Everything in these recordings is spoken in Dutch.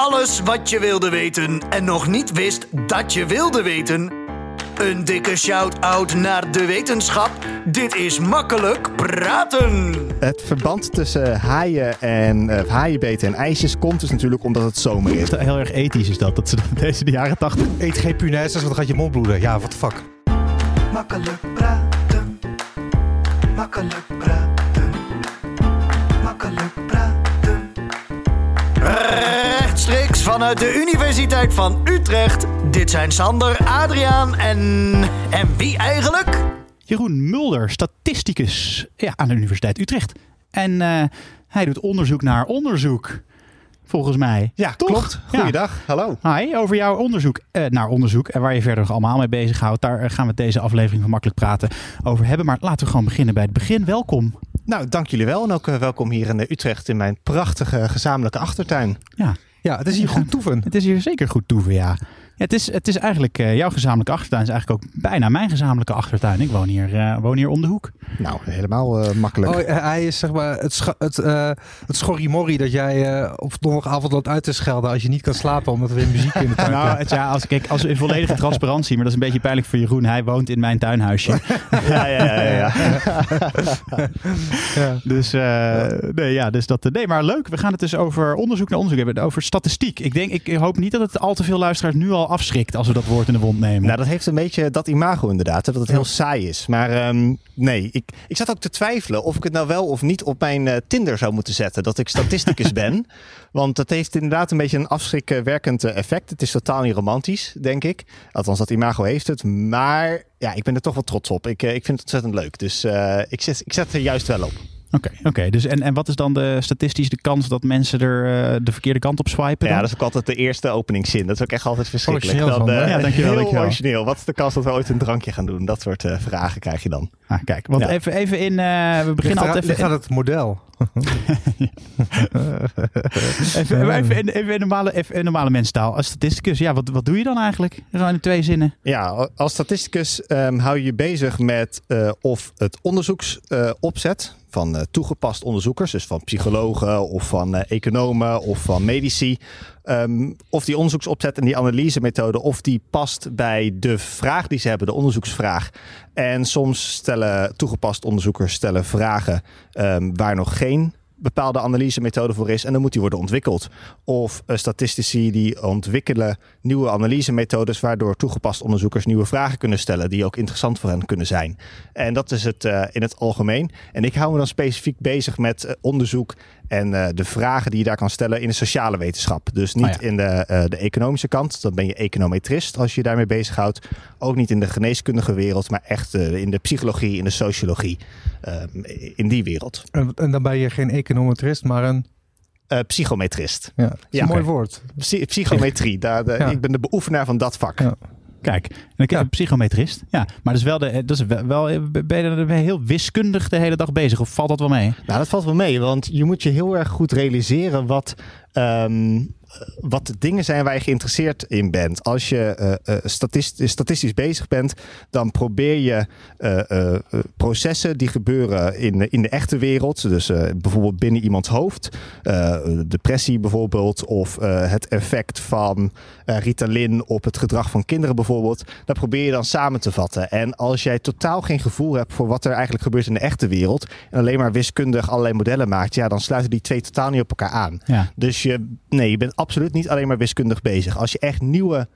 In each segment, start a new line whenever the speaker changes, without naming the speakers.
Alles wat je wilde weten en nog niet wist dat je wilde weten. Een dikke shout-out naar de wetenschap. Dit is Makkelijk Praten.
Het verband tussen haaien en haaienbeten en ijsjes komt dus natuurlijk omdat het zomer is.
Heel erg ethisch is dat ze deze de jaren 80...
Eet geen punaises, want dan gaat je mond bloeden. Ja, what the fuck.
Makkelijk praten. Makkelijk praten. Makkelijk praten. Rechtstreeks vanuit de Universiteit van Utrecht. Dit zijn Sander, Adriaan en wie eigenlijk?
Jeroen Mulder, statisticus aan de Universiteit Utrecht. En hij doet onderzoek naar onderzoek, volgens mij.
Ja,
toch?
Klopt. Goeiedag, hallo.
Hi, over jouw onderzoek naar onderzoek en waar je verder nog allemaal mee bezighoudt. Daar gaan we deze aflevering van Makkelijk Praten over hebben. Maar laten we gewoon beginnen bij het begin. Welkom.
Nou, dank jullie wel. En ook welkom hier in Utrecht in mijn prachtige gezamenlijke achtertuin.
Ja, het is hier goed toeven.
Het is hier zeker goed toeven, ja. Ja, het is eigenlijk, jouw gezamenlijke achtertuin is eigenlijk ook bijna mijn gezamenlijke achtertuin. Ik woon hier om de hoek.
Nou, helemaal makkelijk.
Oh, hij is zeg maar het schorrimorrie dat jij op donderdagavond loopt uit te schelden als je niet kan slapen omdat er weer muziek in de tuin komt.
Als in volledige transparantie, maar dat is een beetje pijnlijk voor Jeroen. Hij woont in mijn tuinhuisje.
Ja.
Dus, nee, maar leuk. We gaan het dus over onderzoek naar onderzoek hebben. Over statistiek. Ik hoop niet dat het al te veel luisteraars nu al afschrikt als we dat woord in de mond nemen.
Nou, dat heeft een beetje dat imago inderdaad. Dat het heel saai is. Maar nee, ik zat ook te twijfelen of ik het nou wel of niet op mijn Tinder zou moeten zetten. Dat ik statisticus ben. Want dat heeft inderdaad een beetje een afschrikwerkend effect. Het is totaal niet romantisch, denk ik. Althans, dat imago heeft het. Maar ja, ik ben er toch wel trots op. Ik vind het ontzettend leuk. Dus ik zet er juist wel op.
Oké. Dus en wat is dan de kans dat mensen er de verkeerde kant op swipen?
Ja, dat is ook altijd de eerste openingszin. Dat is ook echt altijd verschrikkelijk.
Dankjewel.
Heel origineel. Wat is de kans dat we ooit een drankje gaan doen? Dat soort vragen krijg je dan.
Kijk, want even in... we beginnen altijd even...
gaat het model.
even in normale mensentaal. Als statisticus, wat doe je dan eigenlijk? Gewoon in 2 zinnen.
Ja, als statisticus hou je je bezig met of het onderzoeksopzet van toegepast onderzoekers, dus van psychologen of van economen of van medici, of die onderzoeksopzet en die analysemethode, of die past bij de vraag die ze hebben, de onderzoeksvraag. En soms stellen toegepast onderzoekers vragen waar nog geen bepaalde analysemethode voor is en dan moet die worden ontwikkeld. Of statistici die ontwikkelen nieuwe analysemethodes waardoor toegepast onderzoekers nieuwe vragen kunnen stellen die ook interessant voor hen kunnen zijn. En dat is het in het algemeen. En ik hou me dan specifiek bezig met onderzoek en de vragen die je daar kan stellen in de sociale wetenschap. Dus niet in de economische kant. Dan ben je econometrist als je je daarmee bezighoudt. Ook niet in de geneeskundige wereld, maar echt in de psychologie, in de sociologie. In die wereld.
En dan ben je geen econometrist, maar een...
psychometrist.
Ja, dat is een mooi woord.
Psychometrie. Ik ben de beoefenaar van dat vak.
Ja.
Kijk, en ik psychometrist. Ja, maar ben je heel wiskundig de hele dag bezig? Of valt dat wel mee?
Nou, dat valt wel mee. Want je moet je heel erg goed realiseren wat de dingen zijn waar je geïnteresseerd in bent. Als je statistisch bezig bent, dan probeer je processen die gebeuren in de echte wereld, dus bijvoorbeeld binnen iemands hoofd, depressie bijvoorbeeld, of het effect van Ritalin op het gedrag van kinderen bijvoorbeeld, dat probeer je dan samen te vatten. En als jij totaal geen gevoel hebt voor wat er eigenlijk gebeurt in de echte wereld en alleen maar wiskundig allerlei modellen maakt, ja, dan sluiten die twee totaal niet op elkaar aan. Ja. Dus je bent absoluut niet alleen maar wiskundig bezig. Als je echt nieuwe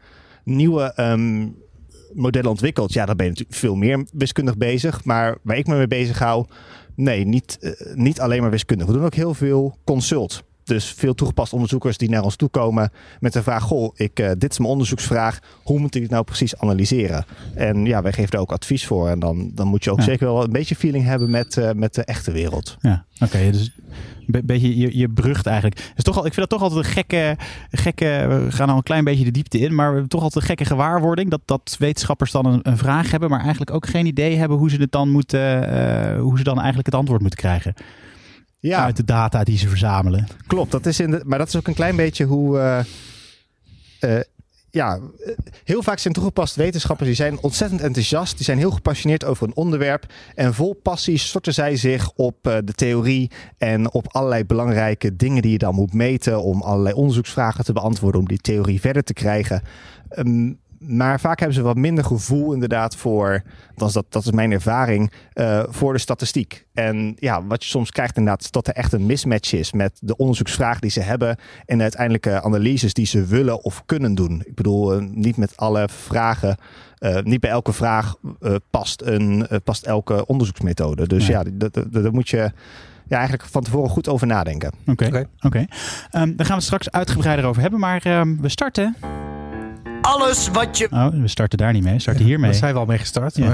modellen ontwikkelt, ja, dan ben je natuurlijk veel meer wiskundig bezig. Maar waar ik me mee bezig hou, nee, niet alleen maar wiskundig. We doen ook heel veel consult. Dus veel toegepast onderzoekers die naar ons toe komen met de vraag, dit is mijn onderzoeksvraag, hoe moet ik het nou precies analyseren? En ja, wij geven daar ook advies voor. En dan moet je ook zeker wel een beetje feeling hebben met de echte wereld.
Ja, oké, dus een beetje je brugt eigenlijk. Dus ik vind dat toch altijd een gekke, we gaan al een klein beetje de diepte in, maar we hebben toch altijd een gekke gewaarwording dat wetenschappers dan een vraag hebben, maar eigenlijk ook geen idee hebben hoe ze dan eigenlijk het antwoord moeten krijgen. Ja. Uit de data die ze verzamelen.
Klopt, maar dat is ook een klein beetje hoe heel vaak zijn toegepaste wetenschappers, die zijn ontzettend enthousiast. Die zijn heel gepassioneerd over een onderwerp. En vol passie storten zij zich op de theorie en op allerlei belangrijke dingen die je dan moet meten. Om allerlei onderzoeksvragen te beantwoorden, om die theorie verder te krijgen. Maar vaak hebben ze wat minder gevoel inderdaad voor, dat is mijn ervaring, voor de statistiek. En ja, wat je soms krijgt inderdaad, is dat er echt een mismatch is met de onderzoeksvragen die ze hebben en de uiteindelijke analyses die ze willen of kunnen doen. Ik bedoel, niet met alle vragen, niet bij elke vraag past elke onderzoeksmethode. Dus daar moet je eigenlijk van tevoren goed over nadenken.
Oké. Daar gaan we het straks uitgebreider over hebben, maar we starten.
Alles wat je...
Oh, we starten daar niet mee. We starten hiermee.
Daar zijn we al mee gestart.
Ja.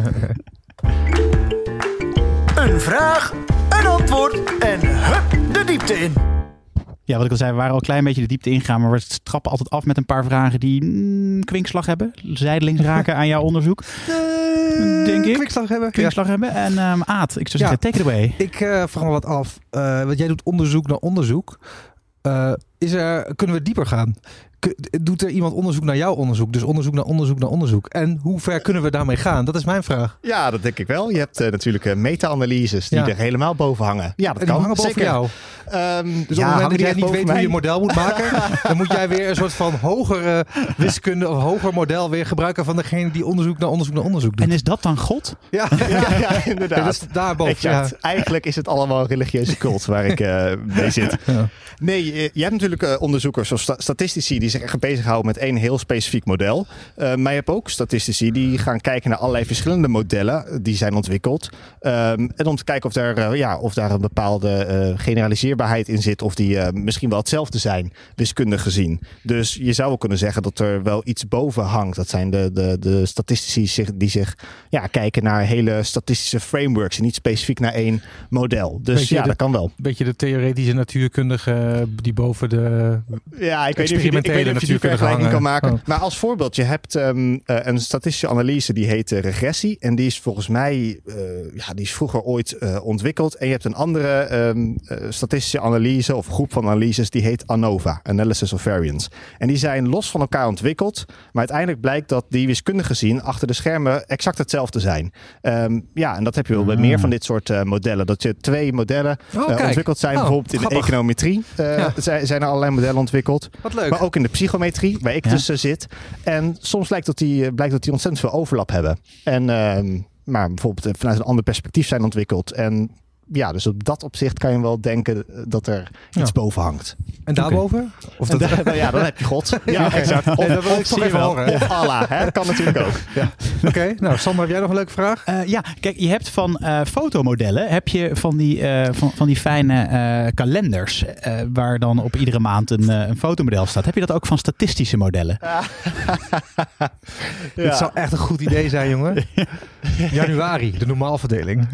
Een vraag, een antwoord en hup, de diepte in.
Ja, wat ik al zei, we waren al een klein beetje de diepte ingegaan, maar we trappen altijd af met een paar vragen die kwinkslag hebben. Zijdelings raken aan jouw onderzoek. Denk ik.
Kwinkslag hebben.
En Aad, ik zou zeggen, take it away.
Ik vraag me wat af. Want jij doet onderzoek naar onderzoek. Kunnen we dieper gaan? Doet er iemand onderzoek naar jouw onderzoek? Dus onderzoek naar onderzoek naar onderzoek. En hoe ver kunnen we daarmee gaan? Dat is mijn vraag.
Ja, dat denk ik wel. Je hebt natuurlijk meta-analyses die er helemaal boven hangen. Ja, dat
en
kan.
Die hangen boven jou.
Dus
op het moment dat jij niet weet hoe je model moet maken, dan moet jij weer een soort van hogere wiskunde of hoger model weer gebruiken van degene die onderzoek naar onderzoek naar onderzoek doet.
En is dat dan God?
Ja, inderdaad.
Ja, dat is daarboven.
Exact. Ja. Eigenlijk is het allemaal een religieuze cult waar ik mee zit. Ja. Nee, je hebt natuurlijk onderzoekers of statistici die zich echt bezighouden met één heel specifiek model. Maar je hebt ook statistici die gaan kijken naar allerlei verschillende modellen die zijn ontwikkeld. En om te kijken of daar een bepaalde generaliseerbaarheid in zit of die misschien wel hetzelfde zijn, wiskundig gezien. Dus je zou wel kunnen zeggen dat er wel iets boven hangt. Dat zijn de statistici die zich kijken naar hele statistische frameworks en niet specifiek naar één model. Dus dat kan wel.
Beetje de theoretische natuurkundige die boven de
experimentele natuurkundige die vergelijking kan maken. Oh. Maar als voorbeeld, je hebt een statistische analyse die heet regressie. En die is volgens mij, die is vroeger ooit ontwikkeld. En je hebt een andere statistische analyse of groep van analyses die heet ANOVA, Analysis of Variance. En die zijn los van elkaar ontwikkeld. Maar uiteindelijk blijkt dat die wiskundig gezien achter de schermen exact hetzelfde zijn. En dat heb je wel bij meer van dit soort modellen. Dat je twee modellen ontwikkeld zijn. Bijvoorbeeld in de econometrie zijn er allerlei modellen ontwikkeld.
Wat leuk.
Maar ook in de psychometrie, waar ik tussen zit. En soms blijkt dat die ontzettend veel overlap hebben. En maar bijvoorbeeld vanuit een ander perspectief zijn ontwikkeld. En dus op dat opzicht kan je wel denken dat er iets boven hangt.
En daarboven?
Of dan heb je God. Ja, exact. Of Allah. Hè? Dat kan natuurlijk ook. Ja.
Oké, nou Sander, heb jij nog een leuke vraag?
Kijk, je hebt van fotomodellen, heb je van die fijne kalenders, waar dan op iedere maand een fotomodel staat. Heb je dat ook van statistische modellen?
Dit zou echt een goed idee zijn, jongen. Januari, de normaalverdeling.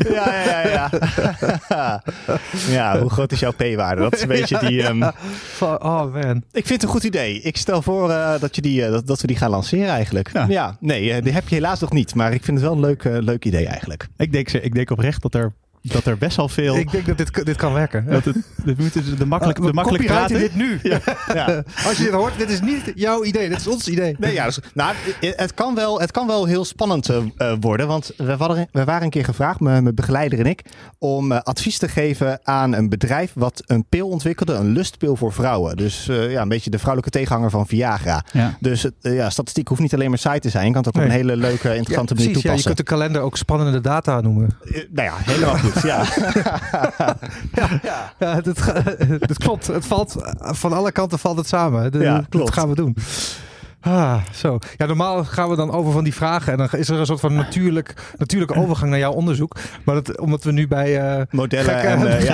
Ja, hoe groot is jouw p-waarde? Dat is een beetje die...
Oh man.
Ik vind het een goed idee. Ik stel voor dat we die gaan lanceren eigenlijk. Ja, nee, die heb je helaas nog niet. Maar ik vind het wel een leuk idee eigenlijk.
Ik denk oprecht dat er best wel veel...
Ik denk dat dit kan werken.
De makkelijk praten.
Dit nu. Ja. Als je dit hoort, dit is niet jouw idee. Dit is ons idee.
Nee, het kan wel heel spannend worden. Want we waren een keer gevraagd, mijn begeleider en ik, om advies te geven aan een bedrijf wat een pil ontwikkelde. Een lustpil voor vrouwen. Dus een beetje de vrouwelijke tegenhanger van Viagra. Ja. Dus statistiek hoeft niet alleen maar saai te zijn. Je kan het ook op een hele leuke, interessante manier toepassen.
Je kunt de kalender ook spannende data noemen.
Helemaal goed. Ja.
Dat klopt. Het valt van alle kanten valt het samen. Dat gaan we doen. Zo. Ja, normaal gaan we dan over van die vragen en dan is er een soort van natuurlijke overgang naar jouw onderzoek. Maar omdat we nu bij
modellen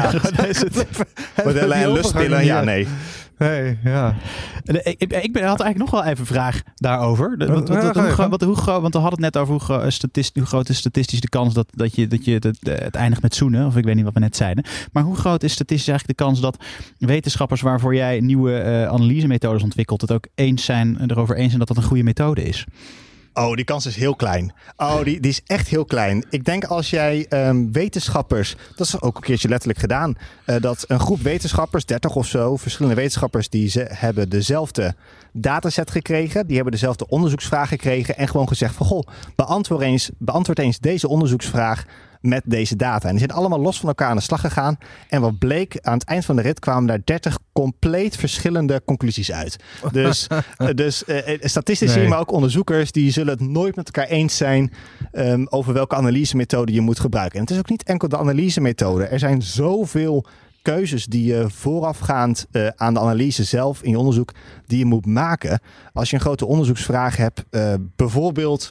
en lustpillen, nee.
Hey, ja.
Ik had eigenlijk nog wel even een vraag daarover. Want we hadden het net over hoe groot is statistisch de kans dat het eindigt met zoenen. Of ik weet niet wat we net zeiden. Maar hoe groot is statistisch eigenlijk de kans dat wetenschappers waarvoor jij nieuwe analysemethodes ontwikkelt, het ook erover eens zijn dat dat een goede methode is?
Oh, die kans is heel klein. Oh, die is echt heel klein. Ik denk als jij wetenschappers... Dat is ook een keertje letterlijk gedaan. Dat een groep wetenschappers, 30 of zo... verschillende wetenschappers, hebben dezelfde dataset gekregen. Die hebben dezelfde onderzoeksvraag gekregen. En gewoon gezegd van... Goh, beantwoord eens deze onderzoeksvraag... met deze data. En die zijn allemaal los van elkaar aan de slag gegaan. En wat bleek, aan het eind van de rit kwamen daar 30 compleet verschillende conclusies uit. Dus statistici, maar ook onderzoekers, die zullen het nooit met elkaar eens zijn over welke analysemethode je moet gebruiken. En het is ook niet enkel de analysemethode. Er zijn zoveel keuzes die je voorafgaand aan de analyse zelf in je onderzoek, die je moet maken. Als je een grote onderzoeksvraag hebt, bijvoorbeeld...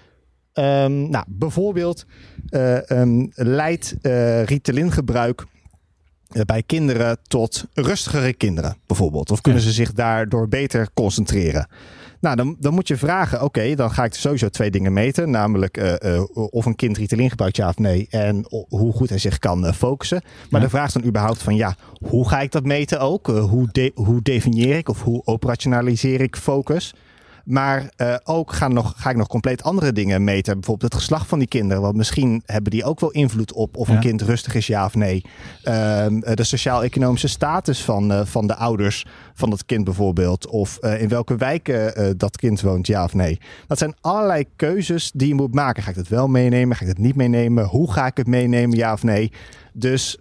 leidt Ritalin-gebruik bij kinderen tot rustigere kinderen, bijvoorbeeld? Of kunnen ze zich daardoor beter concentreren? Nou, dan moet je vragen, oké, dan ga ik sowieso 2 dingen meten. Namelijk of een kind Ritalin gebruikt, ja of nee. En hoe goed hij zich kan focussen. Maar de vraag is dan überhaupt van, hoe ga ik dat meten ook? Hoe definieer ik of hoe operationaliseer ik focus? Maar ook ga ik nog compleet andere dingen meten. Bijvoorbeeld het geslacht van die kinderen. Want misschien hebben die ook wel invloed op of een kind rustig is, ja of nee. De sociaal-economische status van de ouders van dat kind bijvoorbeeld. Of in welke wijken dat kind woont, ja of nee. Dat zijn allerlei keuzes die je moet maken. Ga ik het wel meenemen? Ga ik het niet meenemen? Hoe ga ik het meenemen, ja of nee? Dus,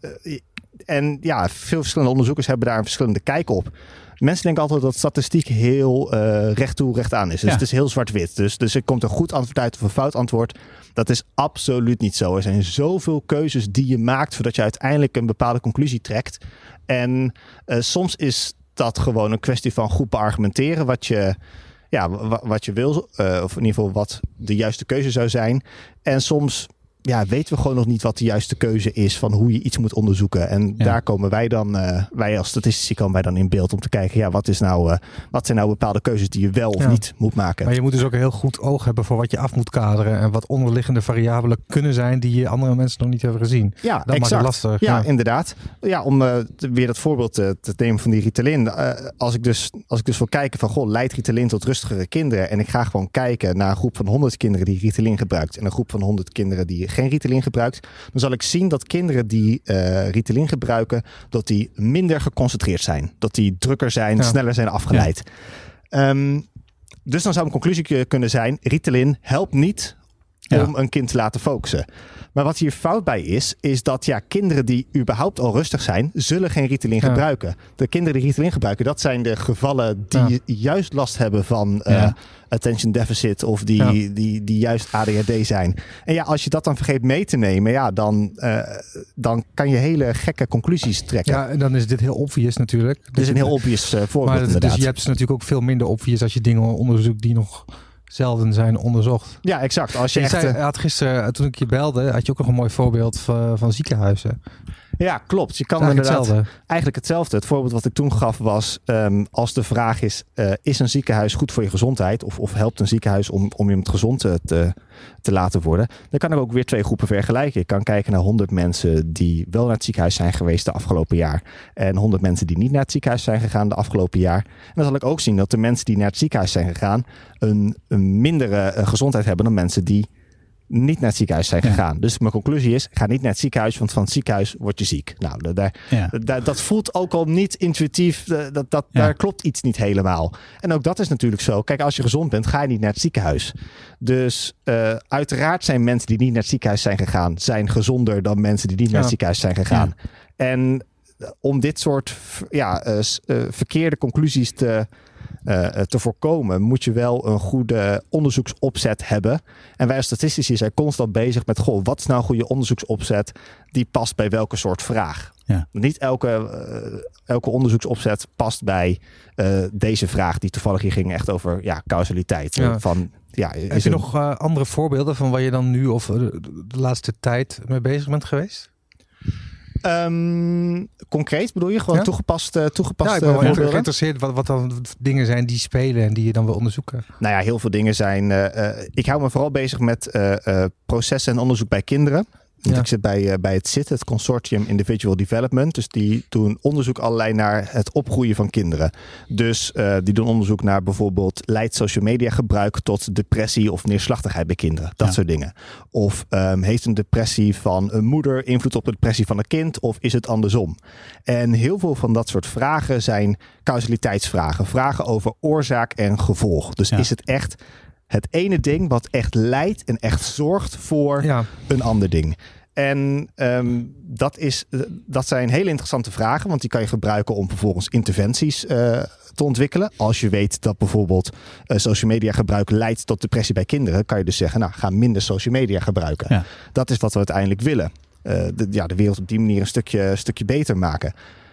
veel verschillende onderzoekers hebben daar een verschillende kijk op. Mensen denken altijd dat statistiek heel recht toe, recht aan is. Dus het is heel zwart-wit. Dus er komt een goed antwoord uit of een fout antwoord. Dat is absoluut niet zo. Er zijn zoveel keuzes die je maakt voordat je uiteindelijk een bepaalde conclusie trekt. En soms is dat gewoon een kwestie van goed beargumenteren wat je wil. Of in ieder geval wat de juiste keuze zou zijn. En soms weten we gewoon nog niet wat de juiste keuze is van hoe je iets moet onderzoeken. En daar komen wij dan, wij als statistici komen wij dan in beeld om te kijken, wat zijn nou bepaalde keuzes die je wel of niet moet maken. Maar
je moet dus ook een heel goed oog hebben voor wat je af moet kaderen en wat onderliggende variabelen kunnen zijn die andere mensen nog niet hebben gezien.
Ja,
dat maakt het lastig.
Ja, inderdaad. Ja, om weer dat voorbeeld te nemen van die Ritalin. Als ik dus wil kijken van, leidt Ritalin tot rustigere kinderen? En ik ga gewoon kijken naar een groep van 100 kinderen die Ritalin gebruikt en een groep van 100 kinderen die geen Ritalin gebruikt, dan zal ik zien dat kinderen die Ritalin gebruiken, dat die minder geconcentreerd zijn. Dat die drukker zijn, sneller zijn afgeleid. Ja. Dus dan zou een conclusie kunnen zijn, Ritalin helpt niet om een kind te laten focussen. Maar wat hier fout bij is dat kinderen die überhaupt al rustig zijn, zullen geen Ritalin gebruiken. De kinderen die Ritalin gebruiken, dat zijn de gevallen die juist last hebben van attention deficit of die juist ADHD zijn. En als je dat dan vergeet mee te nemen, dan kan je hele gekke conclusies trekken.
Ja, en dan is dit heel obvious natuurlijk.
Dit is een heel obvious voorbeeld inderdaad.
Dus je hebt het natuurlijk ook veel minder obvious als je dingen onderzoekt die nog zelden zijn onderzocht.
Ja, exact. Als je
had gisteren, toen ik je belde, had je ook nog een mooi voorbeeld van ziekenhuizen.
Ja, klopt. Je kan inderdaad eigenlijk hetzelfde. Het voorbeeld wat ik toen gaf was, als de vraag is een ziekenhuis goed voor je gezondheid? Of helpt een ziekenhuis om je gezond te laten worden? Dan kan ik ook weer 2 groepen vergelijken. Ik kan kijken naar 100 mensen die wel naar het ziekenhuis zijn geweest de afgelopen jaar. En 100 mensen die niet naar het ziekenhuis zijn gegaan de afgelopen jaar. En dan zal ik ook zien dat de mensen die naar het ziekenhuis zijn gegaan een mindere gezondheid hebben dan mensen die niet naar het ziekenhuis zijn gegaan. Dus mijn conclusie is, ga niet naar het ziekenhuis, want van het ziekenhuis word je ziek. Nou, dat voelt ook al niet intuïtief. Daar klopt iets niet helemaal. En ook dat is natuurlijk zo. Kijk, als je gezond bent, ga je niet naar het ziekenhuis. Dus uiteraard zijn mensen die niet naar het ziekenhuis zijn gegaan, zijn gezonder dan mensen die niet naar het ziekenhuis zijn gegaan. Ja. En om dit soort verkeerde conclusies te voorkomen, moet je wel een goede onderzoeksopzet hebben. En wij als statistici zijn constant bezig met, wat is nou een goede onderzoeksopzet die past bij welke soort vraag. Ja. Niet elke onderzoeksopzet past bij deze vraag die toevallig hier ging echt over causaliteit.
Ja. Heb je nog andere voorbeelden van waar je dan nu of de laatste tijd mee bezig bent geweest?
Concreet bedoel je? Gewoon toegepast
ik ben wel geïnteresseerd wat dan dingen zijn die spelen en die je dan wil onderzoeken.
Nou ja, heel veel dingen zijn. Ik hou me vooral bezig met processen en onderzoek bij kinderen. Want ik zit bij het CIT, het Consortium Individual Development. Dus die doen onderzoek allerlei naar het opgroeien van kinderen. Dus die doen onderzoek naar bijvoorbeeld leidt social media gebruik tot depressie of neerslachtigheid bij kinderen. Dat soort dingen. Of heeft een depressie van een moeder invloed op de depressie van een kind? Of is het andersom? En heel veel van dat soort vragen zijn causaliteitsvragen. Vragen over oorzaak en gevolg. Dus is het echt het ene ding wat echt leidt en echt zorgt voor een ander ding? En dat zijn hele interessante vragen, want die kan je gebruiken om vervolgens interventies te ontwikkelen. Als je weet dat bijvoorbeeld social media gebruik leidt tot depressie bij kinderen, kan je dus zeggen, nou, ga minder social media gebruiken. Ja. Dat is wat we uiteindelijk willen. De wereld op die manier een stukje beter maken.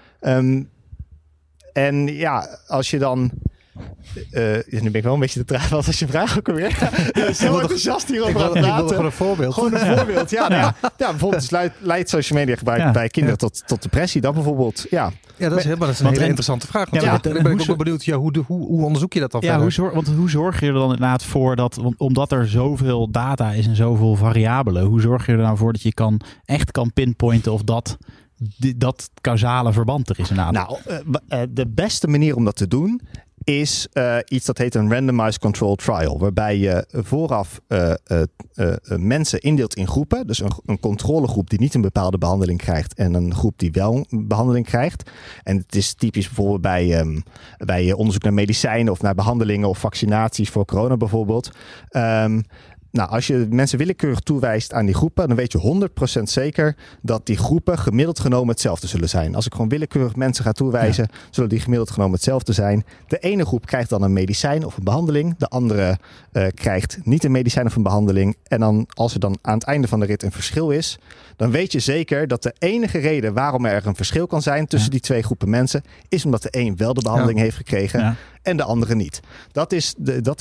En ja, als je dan... nu ben ik wel een beetje te traag als je vraag ook alweer. Zo enthousiast hierover aan het praten.
Ik wil gewoon een voorbeeld.
Gewoon een voorbeeld, bijvoorbeeld leidt social media gebruik bij kinderen tot depressie. Dat bijvoorbeeld, Ja, dat is een hele interessante vraag. Want ik ben ook wel benieuwd, hoe onderzoek je dat dan verder?
Hoe zorg je er dan inderdaad voor dat, omdat er zoveel data is en zoveel variabelen, hoe zorg je er nou voor dat je echt kan pinpointen of dat causale verband er is inderdaad?
Nou, de beste manier om dat te doen is iets dat heet een randomized controlled trial. Waarbij je vooraf mensen indeelt in groepen. Dus een controlegroep die niet een bepaalde behandeling krijgt. En een groep die wel een behandeling krijgt. En het is typisch bijvoorbeeld bij onderzoek naar medicijnen of naar behandelingen of vaccinaties voor corona bijvoorbeeld. Nou, als je mensen willekeurig toewijst aan die groepen, dan weet je 100% zeker dat die groepen gemiddeld genomen hetzelfde zullen zijn. Als ik gewoon willekeurig mensen ga toewijzen, zullen die gemiddeld genomen hetzelfde zijn. De ene groep krijgt dan een medicijn of een behandeling. De andere krijgt niet een medicijn of een behandeling. En dan, als er dan aan het einde van de rit een verschil is, dan weet je zeker dat de enige reden waarom er een verschil kan zijn tussen die twee groepen mensen, is omdat de een wel de behandeling heeft gekregen en de andere niet. Dat is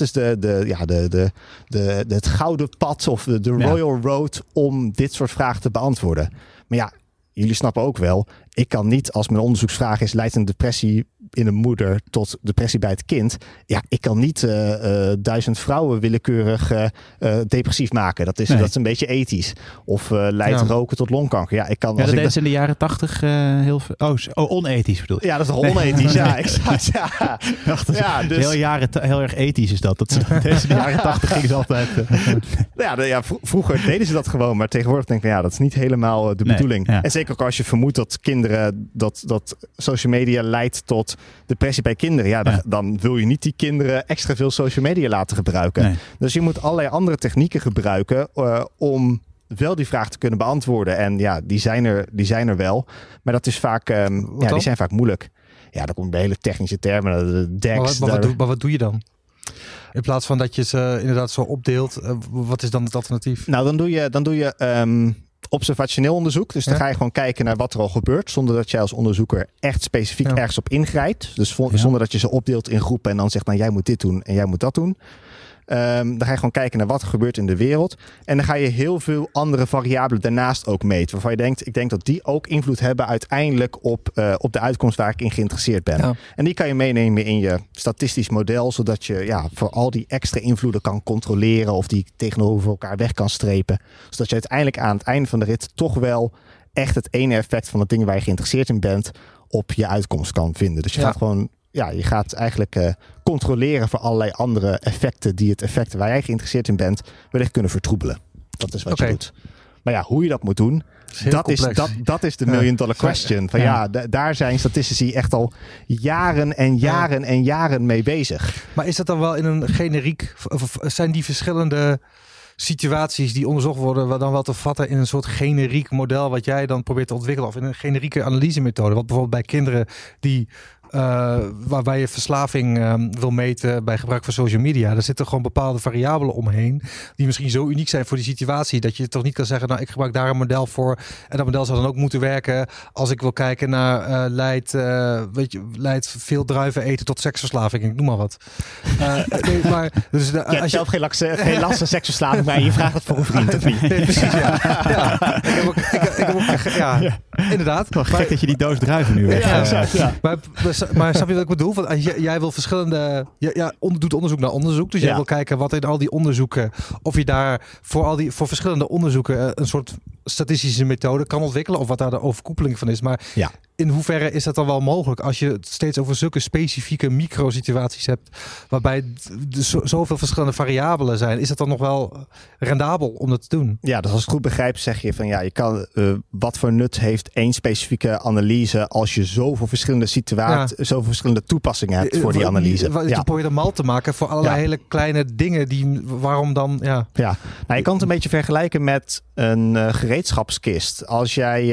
het gouden pad of de Royal Road om dit soort vragen te beantwoorden. Maar ja, jullie snappen ook wel, ik kan niet, als mijn onderzoeksvraag is, leidt een depressie in een moeder tot depressie bij het kind. Ja, ik kan niet 1000 vrouwen willekeurig depressief maken. Dat is een beetje ethisch. Of leidt roken tot longkanker. Ja, ik kan.
Dat deed ze in de jaren 80 heel veel. Onethisch bedoel je?
Ja, dat is toch onethisch? Ja, exact.
Dus heel erg ethisch is dat. Deze in de jaren 80 ging ze altijd.
Vroeger deden ze dat gewoon, maar tegenwoordig denk ik, dat is niet helemaal de bedoeling. Ja. En zeker ook als je vermoedt dat kinderen dat social media leidt tot depressie bij kinderen. Dan wil je niet die kinderen extra veel social media laten gebruiken. Nee. Dus je moet allerlei andere technieken gebruiken om wel die vraag te kunnen beantwoorden. En die zijn er wel. Maar dat is vaak, die zijn vaak moeilijk. Ja, dat komt bij hele technische termen. De DEX.
Maar wat doe je dan? In plaats van dat je ze inderdaad zo opdeelt, wat is dan het alternatief?
Nou, dan doe je observationeel onderzoek. Dus dan ga je gewoon kijken naar wat er al gebeurt, zonder dat jij als onderzoeker echt specifiek ergens op ingrijpt. Dus zonder dat je ze opdeelt in groepen en dan zegt, nou, jij moet dit doen en jij moet dat doen. Dan ga je gewoon kijken naar wat er gebeurt in de wereld. En dan ga je heel veel andere variabelen daarnaast ook meten. Waarvan je denkt, ik denk dat die ook invloed hebben uiteindelijk op de uitkomst waar ik in geïnteresseerd ben. Ja. En die kan je meenemen in je statistisch model, zodat je voor al die extra invloeden kan controleren of die tegenover elkaar weg kan strepen. Zodat je uiteindelijk aan het einde van de rit toch wel echt het ene effect van het ding waar je geïnteresseerd in bent op je uitkomst kan vinden. Dus je gaat gewoon... Ja, je gaat eigenlijk controleren voor allerlei andere effecten die het effect waar jij geïnteresseerd in bent wellicht kunnen vertroebelen. Dat is wat je doet. Maar hoe je dat moet doen, dat is de $1 million question. Daar zijn statistici echt al jaren en jaren en jaren mee bezig.
Maar is dat dan wel in een generiek, of zijn die verschillende situaties die onderzocht worden dan wel te vatten in een soort generiek model wat jij dan probeert te ontwikkelen of in een generieke analysemethode? Wat bijvoorbeeld bij kinderen die waarbij je verslaving wil meten bij gebruik van social media. Daar zitten gewoon bepaalde variabelen omheen die misschien zo uniek zijn voor die situatie dat je toch niet kan zeggen, nou, ik gebruik daar een model voor en dat model zou dan ook moeten werken als ik wil kijken naar leidt veel druiven eten tot seksverslaving. Ik noem maar wat.
Dus je hebt zelf geen last van seksverslaving, maar je vraagt het voor een vriend of niet?
Nee, precies, Ik heb ook inderdaad.
Wel gek dat je die doos druiven nu weg.
Maar maar snap je wat ik bedoel? Want jij wil verschillende... doet onderzoek naar onderzoek. Dus jij wil kijken wat in al die onderzoeken... of je daar voor verschillende onderzoeken... een soort statistische methode kan ontwikkelen. Of wat daar de overkoepeling van is. Maar in hoeverre is dat dan wel mogelijk... als je het steeds over zulke specifieke microsituaties hebt... waarbij zoveel verschillende variabelen zijn... is dat dan nog wel rendabel om dat te doen?
Ja, dus als ik het goed begrijp zeg je van... je kan wat voor nut heeft één specifieke analyse... als je zoveel verschillende situaties... zoveel verschillende toepassingen hebt voor die analyse.
Je probeert een mal te maken voor allerlei hele kleine dingen... waarom dan... Ja,
nou, je kan het een beetje vergelijken met een gereedschapskist. Als jij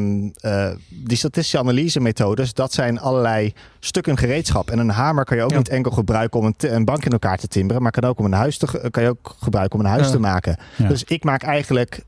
die statistische analyse methodes... dat zijn allerlei stukken gereedschap. En een hamer kan je ook niet enkel gebruiken... om een bank in elkaar te timmeren... maar kan ook gebruiken om een huis te maken. Ja. Dus ik maak eigenlijk...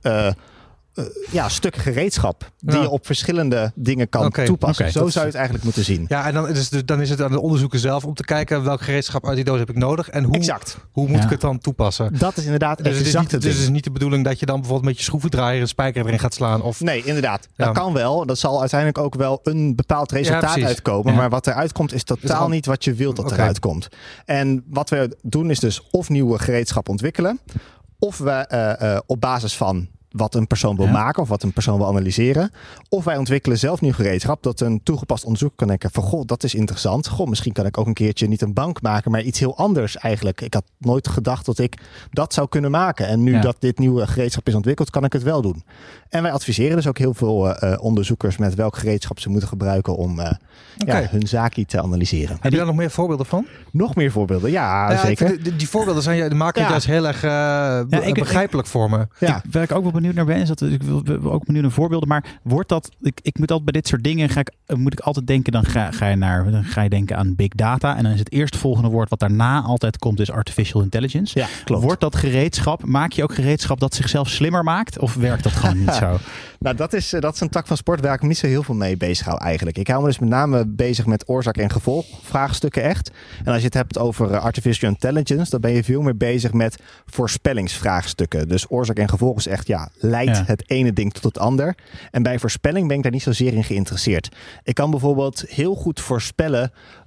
stukken gereedschap die je op verschillende dingen kan toepassen. Zo zou je het eigenlijk moeten zien.
Ja, en dan is het aan de onderzoeker zelf om te kijken welk gereedschap uit die doos heb ik nodig en hoe moet ik het dan toepassen.
Dat is inderdaad exact het
Dus het is niet de bedoeling dat je dan bijvoorbeeld met je schroevendraaier een spijker erin gaat slaan. Of...
Nee, inderdaad. Dat kan wel. Dat zal uiteindelijk ook wel een bepaald resultaat uitkomen. Ja. Maar wat eruit komt is totaal niet wat je wilt dat eruit komt. En wat we doen is dus of nieuwe gereedschap ontwikkelen. Of we op basis van wat een persoon wil maken of wat een persoon wil analyseren. Of wij ontwikkelen zelf nieuw gereedschap dat een toegepast onderzoek kan denken van goh, dat is interessant. Goh, misschien kan ik ook een keertje niet een bank maken, maar iets heel anders eigenlijk. Ik had nooit gedacht dat ik dat zou kunnen maken. En nu dat dit nieuwe gereedschap is ontwikkeld, kan ik het wel doen. En wij adviseren dus ook heel veel onderzoekers met welk gereedschap ze moeten gebruiken om hun zaakje te analyseren.
Heb je daar nog meer voorbeelden van?
Nog meer voorbeelden, ja zeker.
Die voorbeelden zijn, maken het juist heel erg begrijpelijk voor me.
Ja. Waar ik ook wel benieuwd naar ben, is dat ik wil ook benieuwd naar voorbeelden. Maar wordt dat, ik moet altijd bij dit soort dingen moet ik altijd denken, dan ga je denken aan big data. En dan is het eerstvolgende woord wat daarna altijd komt, is artificial intelligence.
Ja, klopt.
Wordt dat gereedschap, maak je ook gereedschap dat zichzelf slimmer maakt? Of werkt dat gewoon niet zo?
Nou, dat is een tak van sport waar ik me niet zo heel veel mee bezig hou eigenlijk. Ik hou me dus met name bezig met oorzaak en gevolg vraagstukken echt. En als je het hebt over artificial intelligence, dan ben je veel meer bezig met voorspellingsvraagstukken. Dus oorzaak en gevolg is echt, leidt het ene ding tot het ander. En bij voorspelling ben ik daar niet zozeer in geïnteresseerd. Ik kan bijvoorbeeld heel goed voorspellen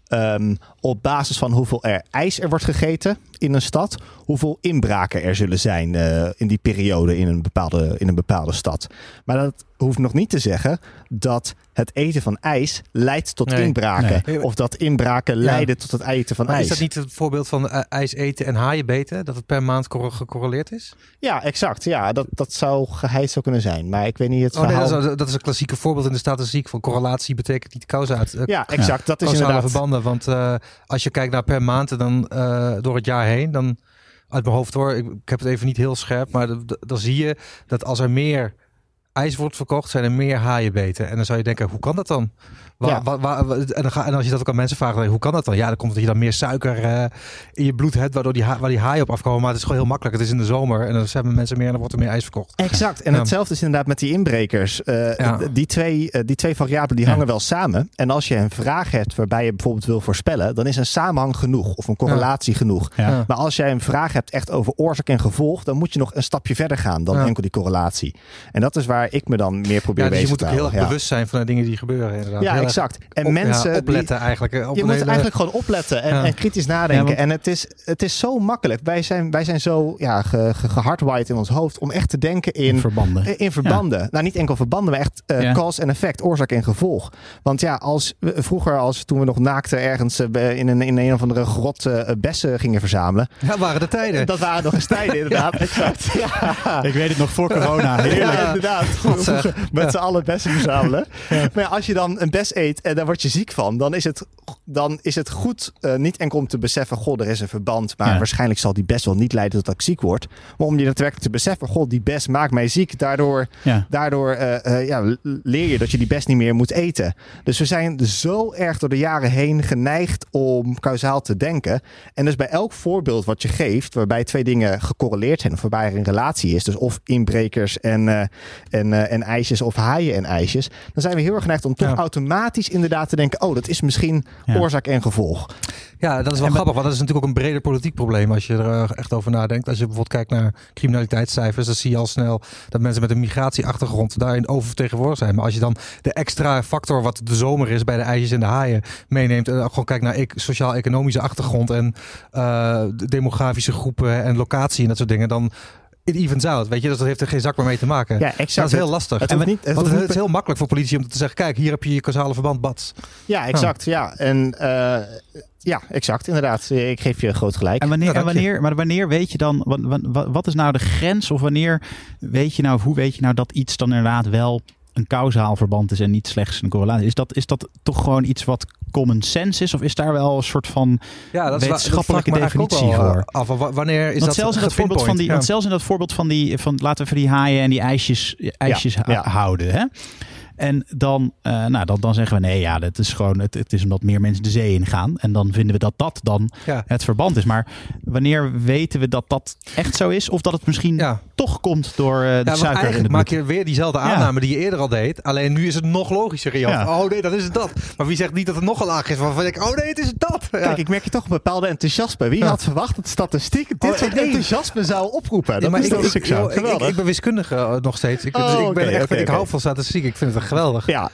op basis van hoeveel ijs er wordt gegeten in een stad, hoeveel inbraken er zullen zijn in die periode in een bepaalde stad. Maar dat hoeft nog niet te zeggen dat het eten van ijs leidt tot inbraken. Nee. Of dat inbraken leiden tot het eten van ijs.
Is dat niet het voorbeeld van ijs eten en haaien beten? Dat het per maand gecorreleerd is?
Ja, exact. Ja, dat zou geheid zo kunnen zijn. Maar ik weet niet het verhaal.
Nee, dat is een klassieke voorbeeld in de statistiek van correlatie betekent niet causatie.
Ja, exact. Dat is inderdaad
verbanden. Want als je kijkt naar per maand en dan door het jaar heen, dan uit mijn hoofd hoor, ik heb het even niet heel scherp, maar dan zie je dat als er meer ijs wordt verkocht, zijn er meer haaien-beten. En dan zou je denken, hoe kan dat dan? En als je dat ook aan mensen vraagt, hoe kan dat dan? Ja, dan komt dat je dan meer suiker in je bloed hebt, waar die haaien op afkomen. Maar het is gewoon heel makkelijk. Het is in de zomer en dan hebben mensen meer en dan wordt er meer ijs verkocht.
Exact. En hetzelfde is inderdaad met die inbrekers. Die twee variabelen die hangen wel samen. En als je een vraag hebt waarbij je bijvoorbeeld wil voorspellen, dan is een samenhang genoeg of een correlatie genoeg. Ja. Maar als jij een vraag hebt echt over oorzaak en gevolg, dan moet je nog een stapje verder gaan dan enkel die correlatie. En dat is waar ik me dan meer probeer bezig te houden.
Dus je moet ook heel erg bewust zijn van de dingen die gebeuren inderdaad.
Ja, exact. En mensen
opletten eigenlijk.
Je moet eigenlijk gewoon opletten en kritisch nadenken. En het is zo makkelijk. Wij zijn zo gehardwired in ons hoofd om echt te denken in verbanden. Ja. Nou, niet enkel verbanden, maar echt cause en effect, oorzaak en gevolg. Want toen we nog naakten ergens in een of andere grot bessen gingen verzamelen.
Dat waren de tijden.
Dat waren nog eens tijden, inderdaad. Exact. Ja.
Ik weet het nog voor corona. Heerlijk.
Ja, inderdaad. Met z'n allen bessen verzamelen. Ja. Maar als je dan een bes eet en daar word je ziek van, dan is het goed niet enkel om te beseffen, goh, er is een verband, maar waarschijnlijk zal die bes wel niet leiden tot ik ziek word. Maar om je daadwerkelijk te beseffen, goh, die bes maakt mij ziek. Daardoor leer je dat je die bes niet meer moet eten. Dus we zijn zo erg door de jaren heen geneigd om kausaal te denken. En dus bij elk voorbeeld wat je geeft, waarbij twee dingen gecorreleerd zijn, of waarbij er een relatie is, dus of inbrekers en en ijsjes of haaien en ijsjes, dan zijn we heel erg geneigd om toch automatisch inderdaad te denken, dat is misschien oorzaak en gevolg.
Ja, dat is wel grappig, want dat is natuurlijk ook een breder politiek probleem als je er echt over nadenkt. Als je bijvoorbeeld kijkt naar criminaliteitscijfers, dan zie je al snel dat mensen met een migratieachtergrond daarin oververtegenwoordigd zijn. Maar als je dan de extra factor wat de zomer is bij de ijsjes en de haaien meeneemt en gewoon kijkt naar sociaal-economische achtergrond en demografische groepen en locatie en dat soort dingen, dan it evens out, weet je, dus dat heeft er geen zak meer mee te maken.
Ja, exact.
Dat is heel lastig.
Het
is heel makkelijk voor politici om te zeggen, kijk, hier heb je causale verband, bats.
Ja, exact. Ja. En ja, exact, inderdaad. Ik geef je groot gelijk.
Wanneer weet je dan, wat is nou de grens, of wanneer weet je nou, of hoe weet je nou dat iets dan inderdaad wel een kausaal verband is en niet slechts een correlatie? Is dat toch gewoon iets wat common sense is? Of is daar wel een soort van wetenschappelijke definitie voor?
Wanneer is dat
zelfs in dat voorbeeld van die, laten we voor die haaien en die ijsjes houden, hè? En dan zeggen we nee, dat is gewoon het is omdat meer mensen de zee ingaan. En dan vinden we dat dan het verband is. Maar wanneer weten we dat echt zo is? Of dat het misschien toch komt door de suiker in het bloed?
Maak je weer diezelfde aanname die je eerder al deed. Alleen nu is het nog logischer. Oh nee, dat is het dat. Maar wie zegt niet dat het nog een laag is? Waarvan ik, oh nee, het is het dat. Ja.
Kijk, ik merk je toch een bepaalde enthousiasme. Wie had verwacht dat statistiek dit soort enthousiasme zou oproepen?
Ik ben wiskundige nog steeds. Ik hou van statistiek. Ik vind het geweldig.
Ja,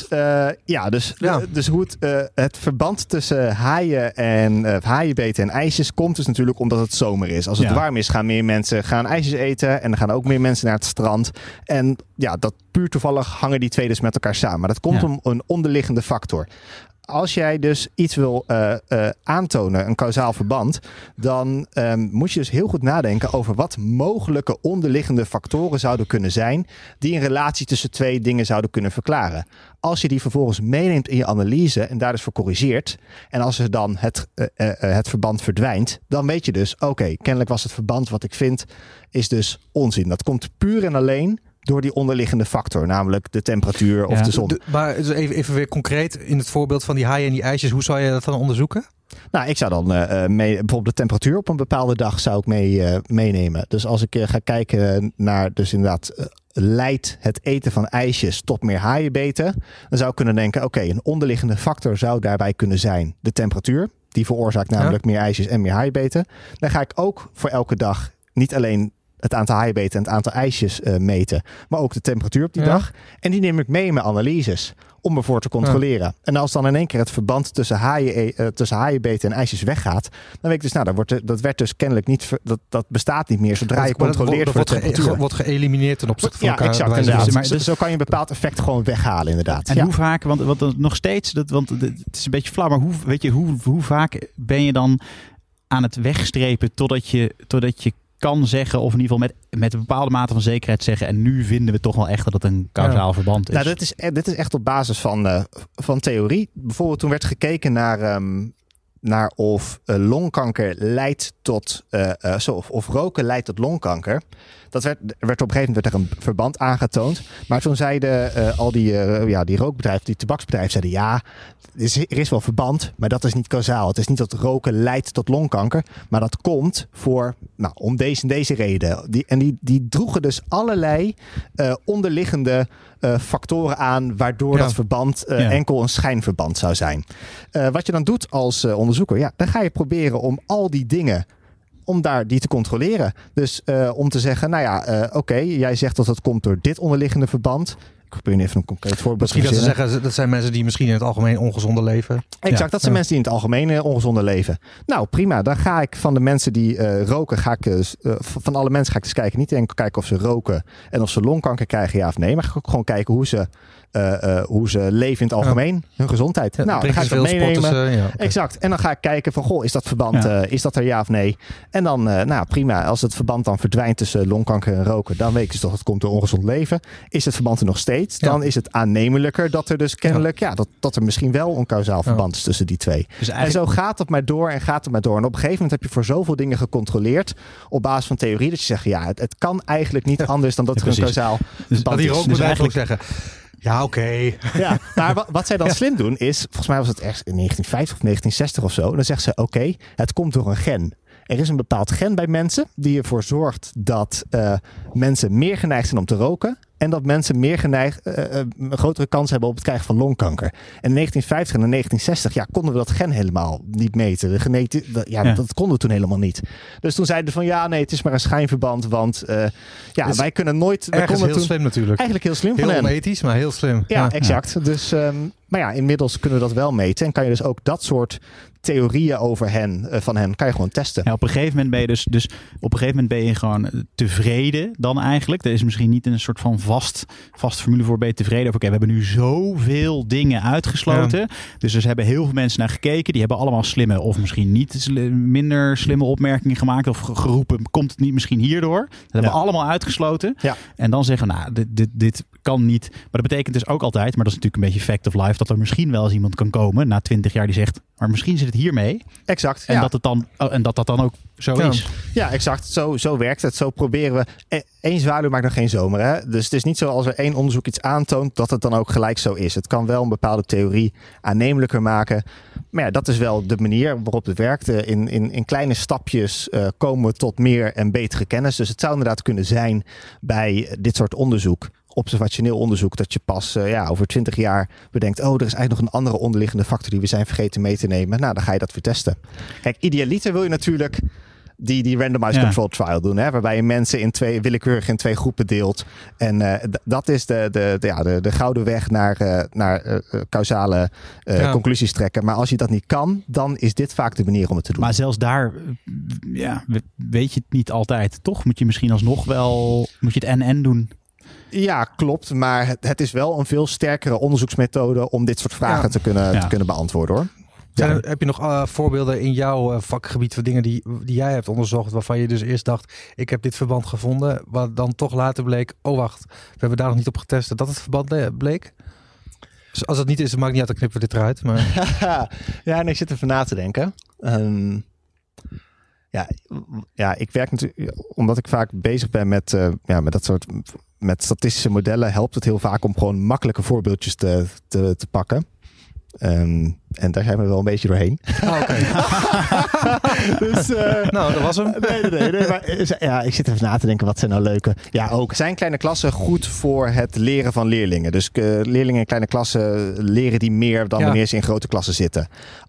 dus hoe het verband tussen haaienbeten en ijsjes komt dus natuurlijk omdat het zomer is. Als het warm is, gaan meer mensen ijsjes eten en dan gaan ook meer mensen naar het strand. En dat puur toevallig hangen die twee dus met elkaar samen. Maar dat komt om een onderliggende factor. Als jij dus iets wil aantonen, een kausaal verband, dan moet je dus heel goed nadenken over wat mogelijke onderliggende factoren zouden kunnen zijn die een relatie tussen twee dingen zouden kunnen verklaren. Als je die vervolgens meeneemt in je analyse en daar dus voor corrigeert, en als er dan het verband verdwijnt, dan weet je dus, oké, kennelijk was het verband wat ik vind, is dus onzin. Dat komt puur en alleen door die onderliggende factor, namelijk de temperatuur of de zon.
Maar even weer concreet in het voorbeeld van die haaien en die ijsjes, hoe zou je dat dan onderzoeken?
Nou, ik zou dan bijvoorbeeld de temperatuur op een bepaalde dag zou ik meenemen. Dus als ik ga kijken naar, dus inderdaad, leidt het eten van ijsjes tot meer haaienbeten, dan zou ik kunnen denken, oké, een onderliggende factor zou daarbij kunnen zijn de temperatuur. Die veroorzaakt namelijk meer ijsjes en meer haaienbeten. Dan ga ik ook voor elke dag niet alleen het aantal haaienbeten en het aantal ijsjes meten, maar ook de temperatuur op die dag. En die neem ik mee in mijn analyses om ervoor te controleren. En als dan in één keer het verband tussen haaienbeten en ijsjes weggaat, dan weet ik dus, dat werd dus kennelijk niet, dat bestaat niet meer zodra je controleert voor de temperatuur.
Wordt geëlimineerd ten opzichte van elkaar.
Exact, inderdaad. Maar dus zo kan je een bepaald effect gewoon weghalen, inderdaad.
En hoe vaak, want nog steeds, want het is een beetje flauw, maar hoe vaak ben je dan aan het wegstrepen totdat je kan zeggen, of in ieder geval met een bepaalde mate van zekerheid zeggen, en nu vinden we toch wel echt dat het een kausaal verband is.
Nou, dit is echt op basis van theorie. Bijvoorbeeld toen werd gekeken naar of longkanker leidt tot, of roken leidt tot longkanker. Dat werd op een gegeven moment een verband aangetoond. Maar toen zeiden al die rookbedrijven, die tabaksbedrijven, zeiden er is wel verband, maar dat is niet kausaal. Het is niet dat roken leidt tot longkanker, maar dat komt om deze reden. Die droegen dus allerlei onderliggende factoren aan, waardoor dat verband enkel een schijnverband zou zijn. Wat je dan doet als onderzoeker, dan ga je proberen om al die dingen, om die te controleren. Dus om te zeggen, oké, jij zegt dat het komt door dit onderliggende verband. Ik probeer even een concreet voorbeeld
te verzinnen. Misschien dat ze zeggen, dat zijn mensen die misschien in het algemeen ongezonder leven.
Exact, dat zijn mensen die in het algemeen ongezonder leven. Nou, prima. Dan ga ik van de mensen die roken, van alle mensen ga ik dus kijken. Niet enkel kijken of ze roken en of ze longkanker krijgen, ja of nee. Maar ga ik ook gewoon kijken hoe ze leven in het algemeen, hun gezondheid. Dan ga ik dat meenemen. Exact. En dan ga ik kijken van, is dat verband, is dat er ja of nee? En dan, prima. Als het verband dan verdwijnt tussen longkanker en roken, dan weet ik dus toch, het komt door ongezond leven. Is het verband er nog steeds? Dan is het aannemelijker dat er dus kennelijk, dat er misschien wel een kausaal verband is tussen die twee. Dus en zo gaat het maar door en gaat het maar door. En op een gegeven moment heb je voor zoveel dingen gecontroleerd op basis van theorie, dat je zegt, het kan eigenlijk niet anders dan dat er een kausaal verband is.
Die rookbedrijven ook zeggen, ja, oké.
Ja, maar wat zij dan slim doen is, volgens mij was het ergens in 1950 of 1960 of zo. Dan zegt ze, oké, het komt door een gen. Er is een bepaald gen bij mensen die ervoor zorgt dat mensen meer geneigd zijn om te roken En dat mensen meer een grotere kans hebben op het krijgen van longkanker. En in 1950 en in 1960 konden we dat gen helemaal niet meten. Dat konden we toen helemaal niet. Dus toen zeiden we van het is maar een schijnverband. Want wij kunnen nooit...
Ergens heel slim natuurlijk.
Eigenlijk heel slim van
hen.
Heel
onethisch, maar heel slim.
Ja, exact. Dus, maar inmiddels kunnen we dat wel meten. En kan je dus ook dat soort theorieën over van hen kan je gewoon testen.
Ja, op een gegeven moment ben je dus op een gegeven moment ben je gewoon tevreden dan eigenlijk. Er is misschien niet een soort van vast formule voor ben je tevreden. Oké, we hebben nu zoveel dingen uitgesloten. Ja. Dus er hebben heel veel mensen naar gekeken. Die hebben allemaal slimme of misschien niet minder slimme opmerkingen gemaakt. Of geroepen, komt het niet misschien hierdoor? Dat hebben we allemaal uitgesloten. Ja. En dan zeggen, dit kan niet. Maar dat betekent dus ook altijd, maar dat is natuurlijk een beetje fact of life, dat er misschien wel eens iemand kan komen na 20 jaar die zegt, maar misschien zit het hiermee.
Exact.
En dat dan ook zo is.
Ja, exact. Zo werkt het. Zo proberen we. Eén zwaluw maakt nog geen zomer. Hè? Dus het is niet zo als er één onderzoek iets aantoont dat het dan ook gelijk zo is. Het kan wel een bepaalde theorie aannemelijker maken. Maar dat is wel de manier waarop het werkt. In kleine stapjes komen we tot meer en betere kennis. Dus het zou inderdaad kunnen zijn bij dit soort onderzoek, observationeel onderzoek, dat je pas over 20 jaar bedenkt, er is eigenlijk nog een andere onderliggende factor die we zijn vergeten mee te nemen. Nou, dan ga je dat weer testen. Kijk, idealiter wil je natuurlijk die randomized control trial doen, hè, waarbij je mensen willekeurig in 2 groepen deelt. En dat is de gouden weg naar causale conclusies trekken. Maar als je dat niet kan, dan is dit vaak de manier om het te doen.
Maar zelfs daar weet je het niet altijd. Toch moet je misschien alsnog wel het NN doen.
Ja, klopt. Maar het is wel een veel sterkere onderzoeksmethode om dit soort vragen te kunnen beantwoorden, hoor.
Heb je nog voorbeelden in jouw vakgebied van dingen die jij hebt onderzocht, waarvan je dus eerst dacht, ik heb dit verband gevonden, wat dan toch later bleek, wacht, we hebben daar nog niet op getest dat het verband bleek? Dus als het niet is, dan maakt niet uit, dan knippen we dit eruit. Maar...
en ik zit even na te denken. Ik werk natuurlijk, omdat ik vaak bezig ben met dat soort, met statistische modellen, helpt het heel vaak om gewoon makkelijke voorbeeldjes te pakken. En daar zijn we wel een beetje doorheen.
Oké.
Dus,
dat was hem.
Nee. Maar, ik zit even na te denken, wat zijn nou leuke... Ja, ook zijn kleine klassen goed voor het leren van leerlingen. Dus leerlingen in kleine klassen leren die meer dan wanneer ze in grote klassen zitten.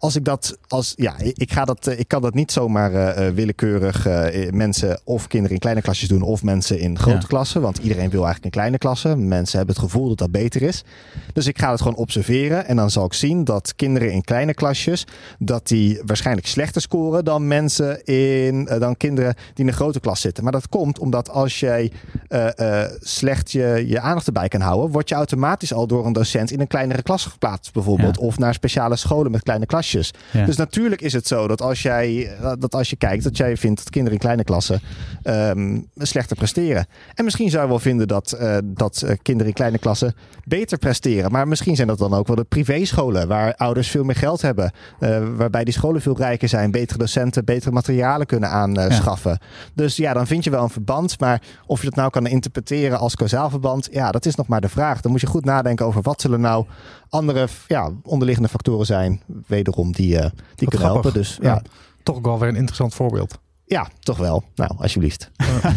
Ik kan dat niet zomaar willekeurig mensen of kinderen in kleine klasjes doen of mensen in grote klassen. Want iedereen wil eigenlijk in kleine klassen. Mensen hebben het gevoel dat dat beter is. Dus ik ga het gewoon observeren en dan zal ik zien dat kinderen in kleine klasjes, dat die waarschijnlijk slechter scoren dan kinderen die in een grote klas zitten. Maar dat komt omdat als jij slecht je aandacht erbij kan houden, word je automatisch al door een docent in een kleinere klas geplaatst bijvoorbeeld. Of naar speciale scholen met kleine klasjes. Ja. Dus natuurlijk is het zo dat als je kijkt, dat jij vindt dat kinderen in kleine klassen slechter presteren. En misschien zou je wel vinden dat kinderen in kleine klassen beter presteren. Maar misschien zijn dat dan ook wel de privéscholen waar ouders veel meer geld hebben. Waarbij die scholen veel rijker zijn. Betere docenten, betere materialen kunnen aanschaffen. Dus dan vind je wel een verband. Maar of je dat nou kan interpreteren als kausaal verband, dat is nog maar de vraag. Dan moet je goed nadenken over wat zullen nou andere onderliggende factoren zijn. Wederom die kunnen helpen. Dus,
toch wel weer een interessant voorbeeld.
Ja, toch wel. Nou, alsjeblieft.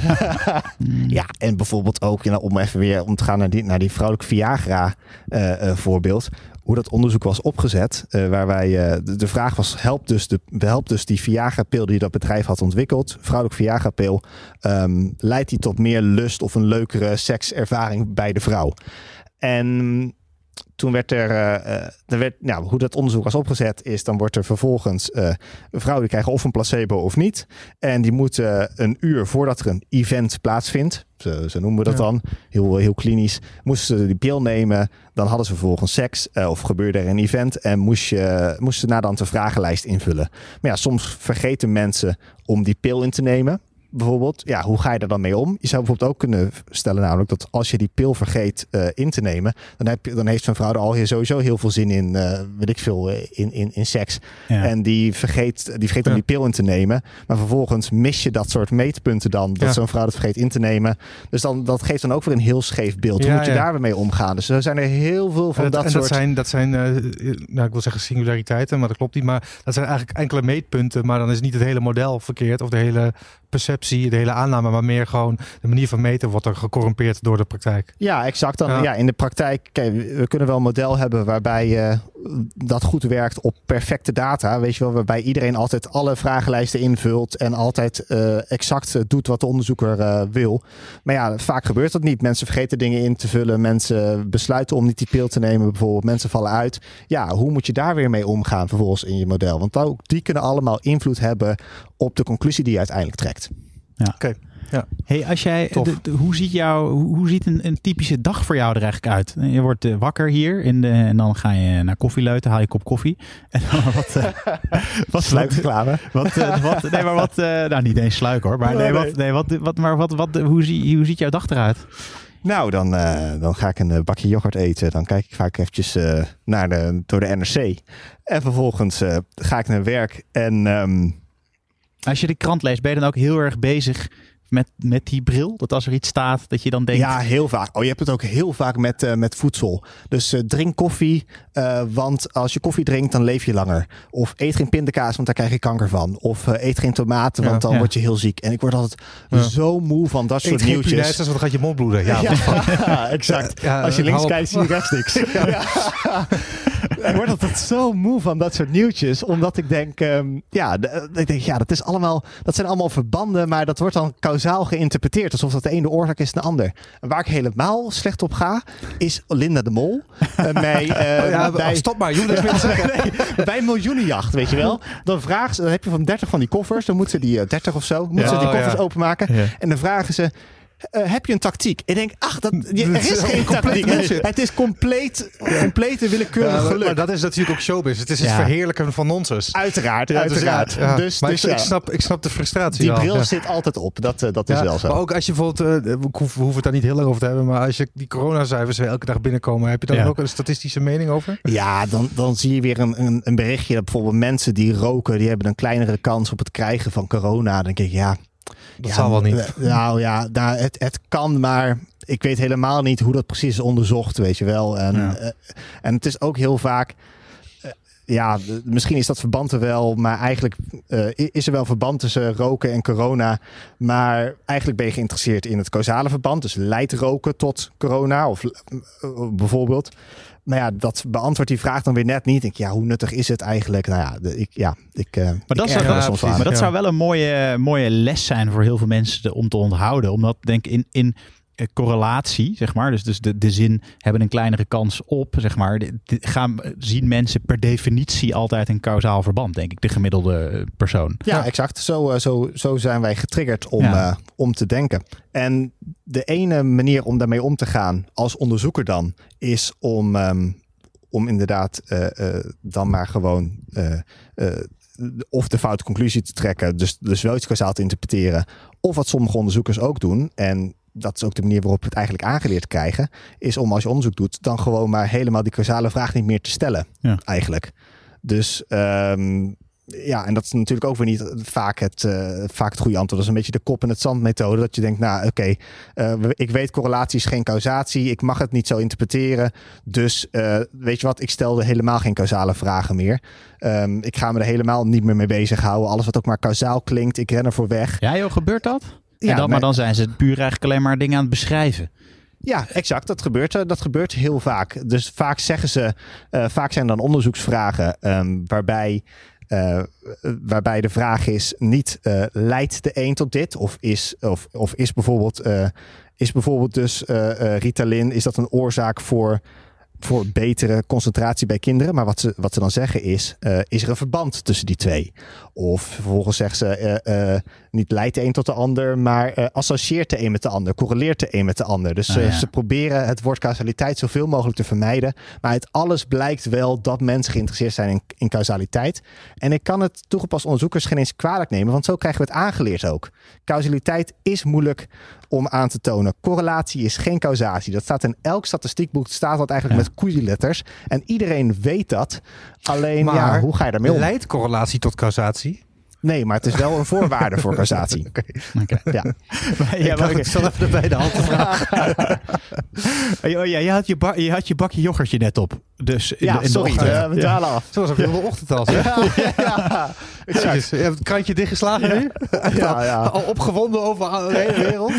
En bijvoorbeeld ook, om te gaan naar die vrouwelijke Viagra voorbeeld. Hoe dat onderzoek was opgezet. Waar wij de vraag was, helpt dus die Viagra-pil die dat bedrijf had ontwikkeld. Vrouwelijke Viagra-pil. Leidt die tot meer lust of een leukere sekservaring bij de vrouw? En toen hoe dat onderzoek was opgezet is, dan wordt er vervolgens vrouwen die krijgen of een placebo of niet. En die moeten een uur voordat er een event plaatsvindt, zo noemen we dat dan, heel klinisch, moesten ze die pil nemen. Dan hadden ze vervolgens seks of gebeurde er een event en moesten na dan de vragenlijst invullen. Maar soms vergeten mensen om die pil in te nemen. Bijvoorbeeld, hoe ga je daar dan mee om? Je zou bijvoorbeeld ook kunnen stellen namelijk dat als je die pil vergeet in te nemen, dan heeft zo'n vrouw er al sowieso heel veel zin in, in seks. Ja. En die vergeet dan die pil in te nemen. Maar vervolgens mis je dat soort meetpunten dan, dat zo'n vrouw dat vergeet in te nemen. Dus dat geeft dan ook weer een heel scheef beeld. Hoe moet je daar weer mee omgaan? Dus er zijn er heel veel van dat soort...
Dat zijn ik wil zeggen singulariteiten, maar dat klopt niet. Maar dat zijn eigenlijk enkele meetpunten, maar dan is niet het hele model verkeerd of de hele perceptie, de hele aanname, maar meer gewoon de manier van meten wordt er gecorrumpeerd door de praktijk.
Ja, exact. Dan, in de praktijk, kijk, we kunnen wel een model hebben waarbij dat goed werkt op perfecte data. Weet je wel, waarbij iedereen altijd alle vragenlijsten invult en altijd exact doet wat de onderzoeker wil. Maar ja, vaak gebeurt dat niet. Mensen vergeten dingen in te vullen. Mensen besluiten om niet die pil te nemen bijvoorbeeld. Mensen vallen uit. Ja, hoe moet je daar weer mee omgaan vervolgens in je model? Want ook die kunnen allemaal invloed hebben op de conclusie die je uiteindelijk trekt.
Ja.
Oké. Ja.
Hey, als jij, hoe ziet een typische dag voor jou er eigenlijk uit? Je wordt wakker hier en dan ga je naar Koffieleuten, haal je een kop koffie. En dan wat
sluikreclame.
Nou, niet eens sluik hoor. Maar hoe ziet jouw dag eruit?
Nou, dan ga ik een bakje yoghurt eten. Dan kijk ik vaak eventjes door de NRC. En vervolgens ga ik naar werk. En
als je de krant leest, ben je dan ook heel erg bezig met die bril? Dat als er iets staat, dat je dan denkt...
Ja, heel vaak. Je hebt het ook heel vaak met voedsel. Dus drink koffie, want als je koffie drinkt, dan leef je langer. Of eet geen pindakaas, want daar krijg je kanker van. Of eet geen tomaten, want dan word je heel ziek. En ik word altijd zo moe van dat soort nieuwtjes.
Eet geen want dan gaat je mond bloeden.
Ja, exact. Als je links kijkt, zie je rechts niks. Ik word altijd zo moe van dat soort nieuwtjes. Omdat ik denk, dat zijn allemaal verbanden, maar dat wordt dan kausaal geïnterpreteerd. Alsof dat de ene de oorzaak is dan de ander. En waar ik helemaal slecht op ga, is Linda de Mol.
Stop maar, je hoeft niks meer te zeggen.
Bij Miljoenenjacht, weet je wel. Dan heb je van 30 van die koffers. Dan moeten ze die 30 of zo, die koffers openmaken. Ja. En dan vragen ze... heb je een tactiek? Ik denk, er is geen tactiek. Het is complete willekeurige geluk.
Maar dat is natuurlijk ook showbiz. Het is het verheerlijken van nonsens.
Uiteraard.
Dus ik snap de frustratie.
Die bril zit altijd op. Dat is wel zo.
Maar ook als je bijvoorbeeld, we hoeven het daar niet heel lang over te hebben, maar als je die coronacijfers elke dag binnenkomen, heb je daar ook een statistische mening over? Ja,
dan zie je weer een berichtje dat bijvoorbeeld mensen die roken, die hebben een kleinere kans op het krijgen van corona. Dan denk ik,
dat zal wel niet.
Het kan, maar ik weet helemaal niet hoe dat precies is onderzocht, weet je wel. En het is ook heel vaak... misschien is dat verband er wel, maar eigenlijk is er wel verband tussen roken en corona. Maar eigenlijk ben je geïnteresseerd in het causale verband. Dus leidt roken tot corona of bijvoorbeeld. Maar dat beantwoordt die vraag dan weer net niet. Ik denk, hoe nuttig is het eigenlijk?
Maar dat zou wel een mooie les zijn voor heel veel mensen om te onthouden. Omdat denk ik in correlatie, zeg maar. Dus de zin hebben een kleinere kans op, zeg maar. Zien mensen per definitie altijd een kausaal verband, denk ik, de gemiddelde persoon.
Ja, exact. Zo zijn wij getriggerd om te denken. En de ene manier om daarmee om te gaan als onderzoeker dan, is om inderdaad dan maar gewoon of de foute conclusie te trekken, dus wel iets kausaal te interpreteren, of wat sommige onderzoekers ook doen, en dat is ook de manier waarop we het eigenlijk aangeleerd krijgen, is om als je onderzoek doet, dan gewoon maar helemaal die causale vraag niet meer te stellen, eigenlijk. Dus en dat is natuurlijk ook weer niet vaak het goede antwoord. Dat is een beetje de kop in het zand methode. Dat je denkt, ik weet correlatie is geen causatie. Ik mag het niet zo interpreteren. Dus weet je wat, ik stelde helemaal geen causale vragen meer. Ik ga me er helemaal niet meer mee bezighouden. Alles wat ook maar kausaal klinkt, ik ren ervoor weg.
Ja joh, gebeurt dat? Maar dan zijn ze puur eigenlijk alleen maar dingen aan het beschrijven.
Ja, exact. Dat gebeurt heel vaak. Dus vaak zeggen ze, vaak zijn dan onderzoeksvragen waarbij de vraag is niet leidt de een tot dit? Of is bijvoorbeeld dus Ritalin, is dat een oorzaak voor betere concentratie bij kinderen? Maar wat ze dan zeggen is er een verband tussen die twee? Of vervolgens zeggen ze niet leidt de een tot de ander, maar associeert de een met de ander, correleert de een met de ander. Dus ze proberen het woord causaliteit zoveel mogelijk te vermijden. Maar uit alles blijkt wel dat mensen geïnteresseerd zijn in causaliteit. En ik kan het toegepast onderzoekers geen eens kwalijk nemen, want zo krijgen we het aangeleerd ook. Causaliteit is moeilijk om aan te tonen. Correlatie is geen causatie. Dat staat in elk statistiekboek, staat dat eigenlijk met koeienletters. En iedereen weet dat. Alleen, hoe ga je daarmee om?
Leidt correlatie tot causatie?
Nee, maar het is wel een voorwaarde voor causatie.
Okay.
Ja.
Ik zal even erbij de hand vragen.
Je had je bakje yoghurtje net op. Dus in de ochtend.
We dwalen af.
Zoals op de ochtend al. Je hebt het krantje dichtgeslagen nu? Al opgewonden over de hele wereld?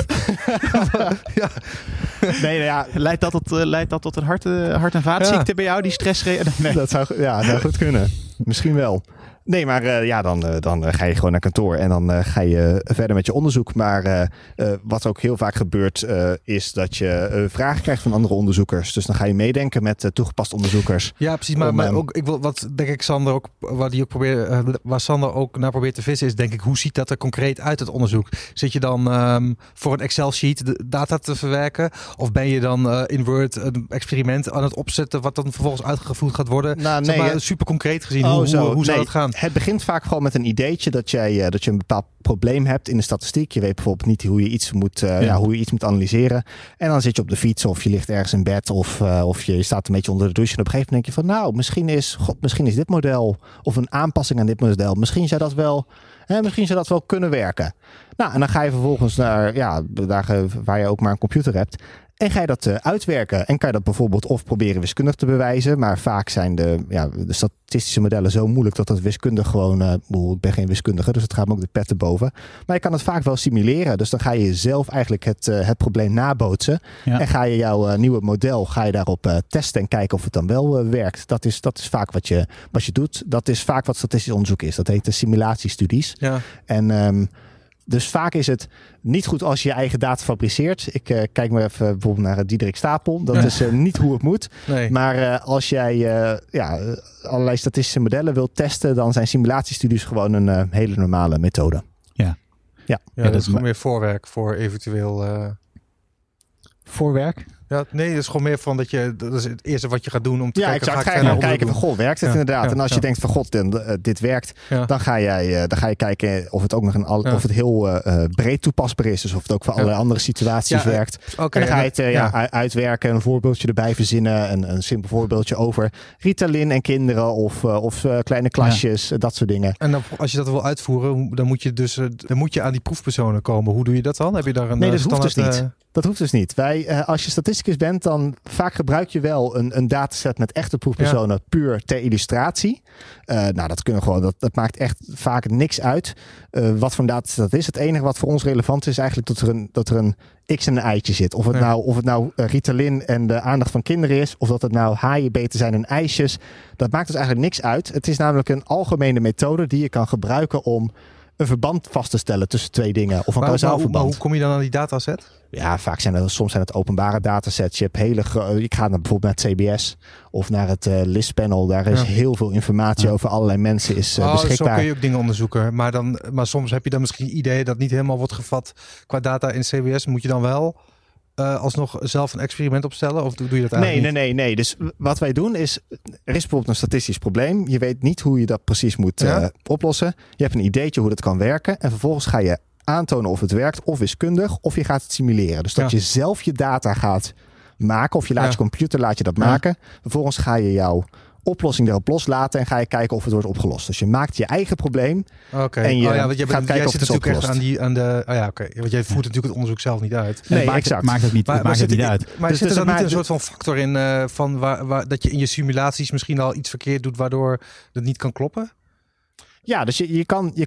Leidt dat tot een hart- en vaatziekte bij jou, die stress? Nee.
Dat zou goed kunnen. Misschien wel. Nee, maar dan ga je gewoon naar kantoor en dan ga je verder met je onderzoek. Maar wat ook heel vaak gebeurt is dat je vragen krijgt van andere onderzoekers. Dus dan ga je meedenken met toegepast onderzoekers.
Ja, precies. Maar ook, ik wil, wat denk ik Sander ook, waar Sander ook naar probeert te vissen is, denk ik, hoe ziet dat er concreet uit, het onderzoek? Zit je dan voor een Excel-sheet de data te verwerken? Of ben je dan in Word een experiment aan het opzetten wat dan vervolgens uitgevoerd gaat worden? Super concreet gezien, hoe zou dat gaan?
Het begint vaak gewoon met een ideetje dat je een bepaald probleem hebt in de statistiek. Je weet bijvoorbeeld niet hoe je iets moet analyseren. En dan zit je op de fiets of je ligt ergens in bed of je staat een beetje onder de douche. En op een gegeven moment denk je van misschien is dit model of een aanpassing aan dit model. Misschien zou dat wel kunnen werken. Nou, en dan ga je vervolgens naar dagen waar je ook maar een computer hebt. En ga je dat uitwerken. En kan je dat bijvoorbeeld of proberen wiskundig te bewijzen. Maar vaak zijn de statistische modellen zo moeilijk dat dat wiskundig gewoon... ik ben geen wiskundige, dus het gaat me ook de pet erboven. Maar je kan het vaak wel simuleren. Dus dan ga je zelf eigenlijk het probleem nabootsen. Ja. En ga je jouw nieuwe model daarop testen en kijken of het dan wel werkt. Dat is vaak wat je doet. Dat is vaak wat statistisch onderzoek is. Dat heet de simulatiestudies. Ja. En... Dus vaak is het niet goed als je je eigen data fabriceert. Ik kijk maar even bijvoorbeeld naar Diederik Stapel. Dat is niet hoe het moet. Nee. Maar als jij allerlei statistische modellen wilt testen, dan zijn simulatiestudies gewoon een hele normale methode.
Ja, dat is gewoon meer voorwerk voor eventueel...
Voorwerk?
Ja, nee, dat is gewoon meer van dat is het eerste wat je gaat doen om te kijken.
Exact. Ga je nou kijken van, werkt het inderdaad? Ja, en als je denkt van, dit werkt, dan ga je kijken of het ook nog of het heel breed toepasbaar is. Dus of het ook voor allerlei andere situaties werkt. En dan ga je het uitwerken, een voorbeeldje erbij verzinnen. Een simpel voorbeeldje over Ritalin en kinderen of kleine klasjes, dat soort dingen.
En dan, als je dat wil uitvoeren, dan moet je aan die proefpersonen komen. Hoe doe je dat dan? Heb je daar een
Nee, dat hoeft dus niet. Dat hoeft dus niet. Als je statisticus bent, dan vaak gebruik je wel een dataset met echte proefpersonen puur ter illustratie. Dat maakt echt vaak niks uit wat voor een dataset dat is. Het enige wat voor ons relevant is eigenlijk dat er een X en een eitje zit. Of het nou Ritalin en de aandacht van kinderen is, of dat het nou haaien beter zijn en ijsjes. Dat maakt dus eigenlijk niks uit. Het is namelijk een algemene methode die je kan gebruiken om een verband vast te stellen tussen twee dingen. Of een kausaal verband.
Maar hoe kom je dan aan die dataset?
Ja, soms zijn het openbare datasets. Je hebt ik ga bijvoorbeeld naar het CBS of naar het LIS-panel. Daar is heel veel informatie over allerlei mensen beschikbaar.
Zo kun je ook dingen onderzoeken. Maar soms heb je dan misschien idee dat niet helemaal wordt gevat qua data in CBS. Moet je dan wel alsnog zelf een experiment opstellen? Of doe je dat eigenlijk niet?
Nee. Dus wat wij doen is, er is bijvoorbeeld een statistisch probleem. Je weet niet hoe je dat precies moet oplossen. Je hebt een ideetje hoe dat kan werken. En vervolgens ga je aantonen of het werkt, of wiskundig, of je gaat het simuleren. Dus dat je zelf je data gaat maken, of je laat je computer dat maken. Vervolgens ga je jouw oplossing erop loslaten en ga je kijken of het wordt opgelost. Dus je maakt je eigen probleem en je gaat kijken of het is opgelost.
Want jij voert natuurlijk het onderzoek zelf niet uit.
Nee, exact.
Maakt het niet uit.
Maar zit er dan niet een soort van factor in van waar dat je in je simulaties misschien al iets verkeerd doet waardoor het niet kan kloppen?
Ja, dus je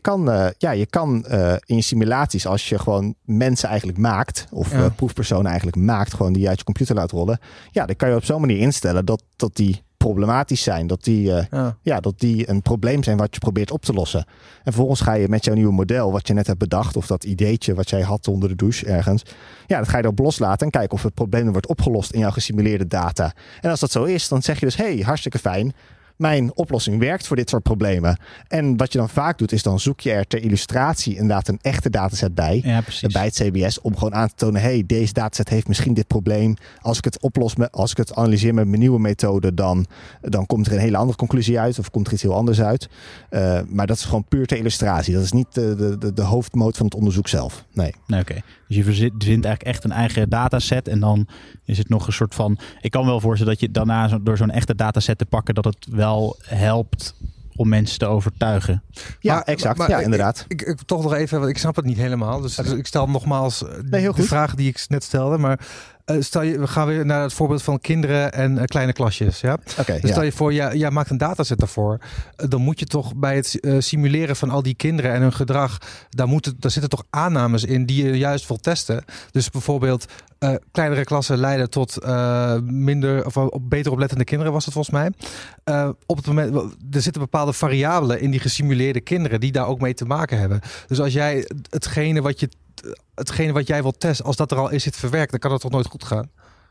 kan in je simulaties, als je gewoon mensen eigenlijk maakt, of proefpersonen eigenlijk maakt, gewoon die je uit je computer laat rollen, dan kan je op zo'n manier instellen dat die problematisch zijn. Dat die een probleem zijn wat je probeert op te lossen. En vervolgens ga je met jouw nieuwe model, wat je net hebt bedacht, of dat ideetje wat jij had onder de douche ergens, dat ga je erop loslaten en kijken of het probleem wordt opgelost in jouw gesimuleerde data. En als dat zo is, dan zeg je dus, hartstikke fijn. Mijn oplossing werkt voor dit soort problemen. En wat je dan vaak doet, is dan zoek je er ter illustratie inderdaad een echte dataset bij. Ja, bij het CBS, om gewoon aan te tonen, deze dataset heeft misschien dit probleem. Als ik het analyseer met mijn nieuwe methode, dan komt er een hele andere conclusie uit. Of komt er iets heel anders uit. Maar dat is gewoon puur ter illustratie. Dat is niet de hoofdmoot van het onderzoek zelf. Nee,
oké. Dus je verzint eigenlijk echt een eigen dataset. En dan is het nog een soort van... Ik kan wel voorstellen dat je daarna door zo'n echte dataset te pakken, dat het wel helpt om mensen te overtuigen.
Ja, exact. Maar inderdaad.
Ik toch nog even, want ik snap het niet helemaal. Dus ik stel nogmaals de vraag die ik net stelde. Maar stel je, we gaan weer naar het voorbeeld van kinderen en kleine klasjes. Ja? Dus stel je voor, jij maakt een dataset daarvoor. Dan moet je toch bij het simuleren van al die kinderen en hun gedrag, daar zitten toch aannames in die je juist wil testen. Dus bijvoorbeeld kleinere klassen leiden tot minder of beter oplettende kinderen, was het volgens mij. Op het moment, er zitten bepaalde variabelen in die gesimuleerde kinderen die daar ook mee te maken hebben. Dus als jij hetgene wat jij wilt testen, als dat er al is zit verwerkt, dan kan het toch nooit goed gaan?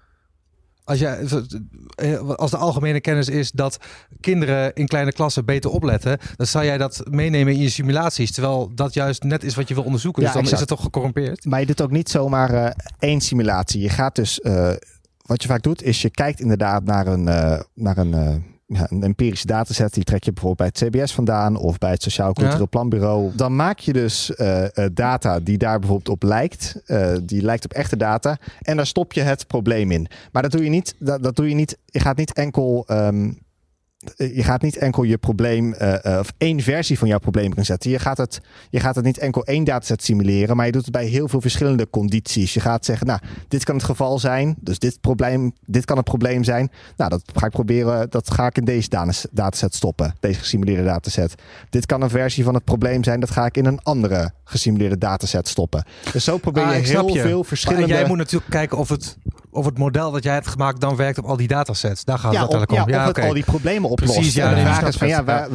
Als de algemene kennis is dat kinderen in kleine klassen beter opletten, dan zou jij dat meenemen in je simulaties, terwijl dat juist net is wat je wil onderzoeken. Dus dan is het toch gecorrumpeerd?
Maar je doet ook niet zomaar één simulatie. Je gaat dus, wat je vaak doet, is je kijkt inderdaad naar een empirische dataset. Die trek je bijvoorbeeld bij het CBS vandaan of bij het Sociaal Cultureel Planbureau. Dan maak je dus data die daar bijvoorbeeld op lijkt. Die lijkt op echte data. En daar stop je het probleem in. Maar dat doe je niet. Dat doe je niet. Je gaat niet enkel je probleem of één versie van jouw probleem inzetten. Je gaat het niet enkel één dataset simuleren, maar je doet het bij heel veel verschillende condities. Je gaat zeggen, nou, dit kan het geval zijn, dus dit kan het probleem zijn. Nou, dat ga ik in deze dataset stoppen, deze gesimuleerde dataset. Dit kan een versie van het probleem zijn, dat ga ik in een andere gesimuleerde dataset stoppen. Dus zo probeer je heel veel verschillende...
Maar jij moet natuurlijk kijken of het model dat jij hebt gemaakt dan werkt op al die datasets. Daar gaat het uiteindelijk om.
Of het al die problemen oplost.
Precies,
de vraag is van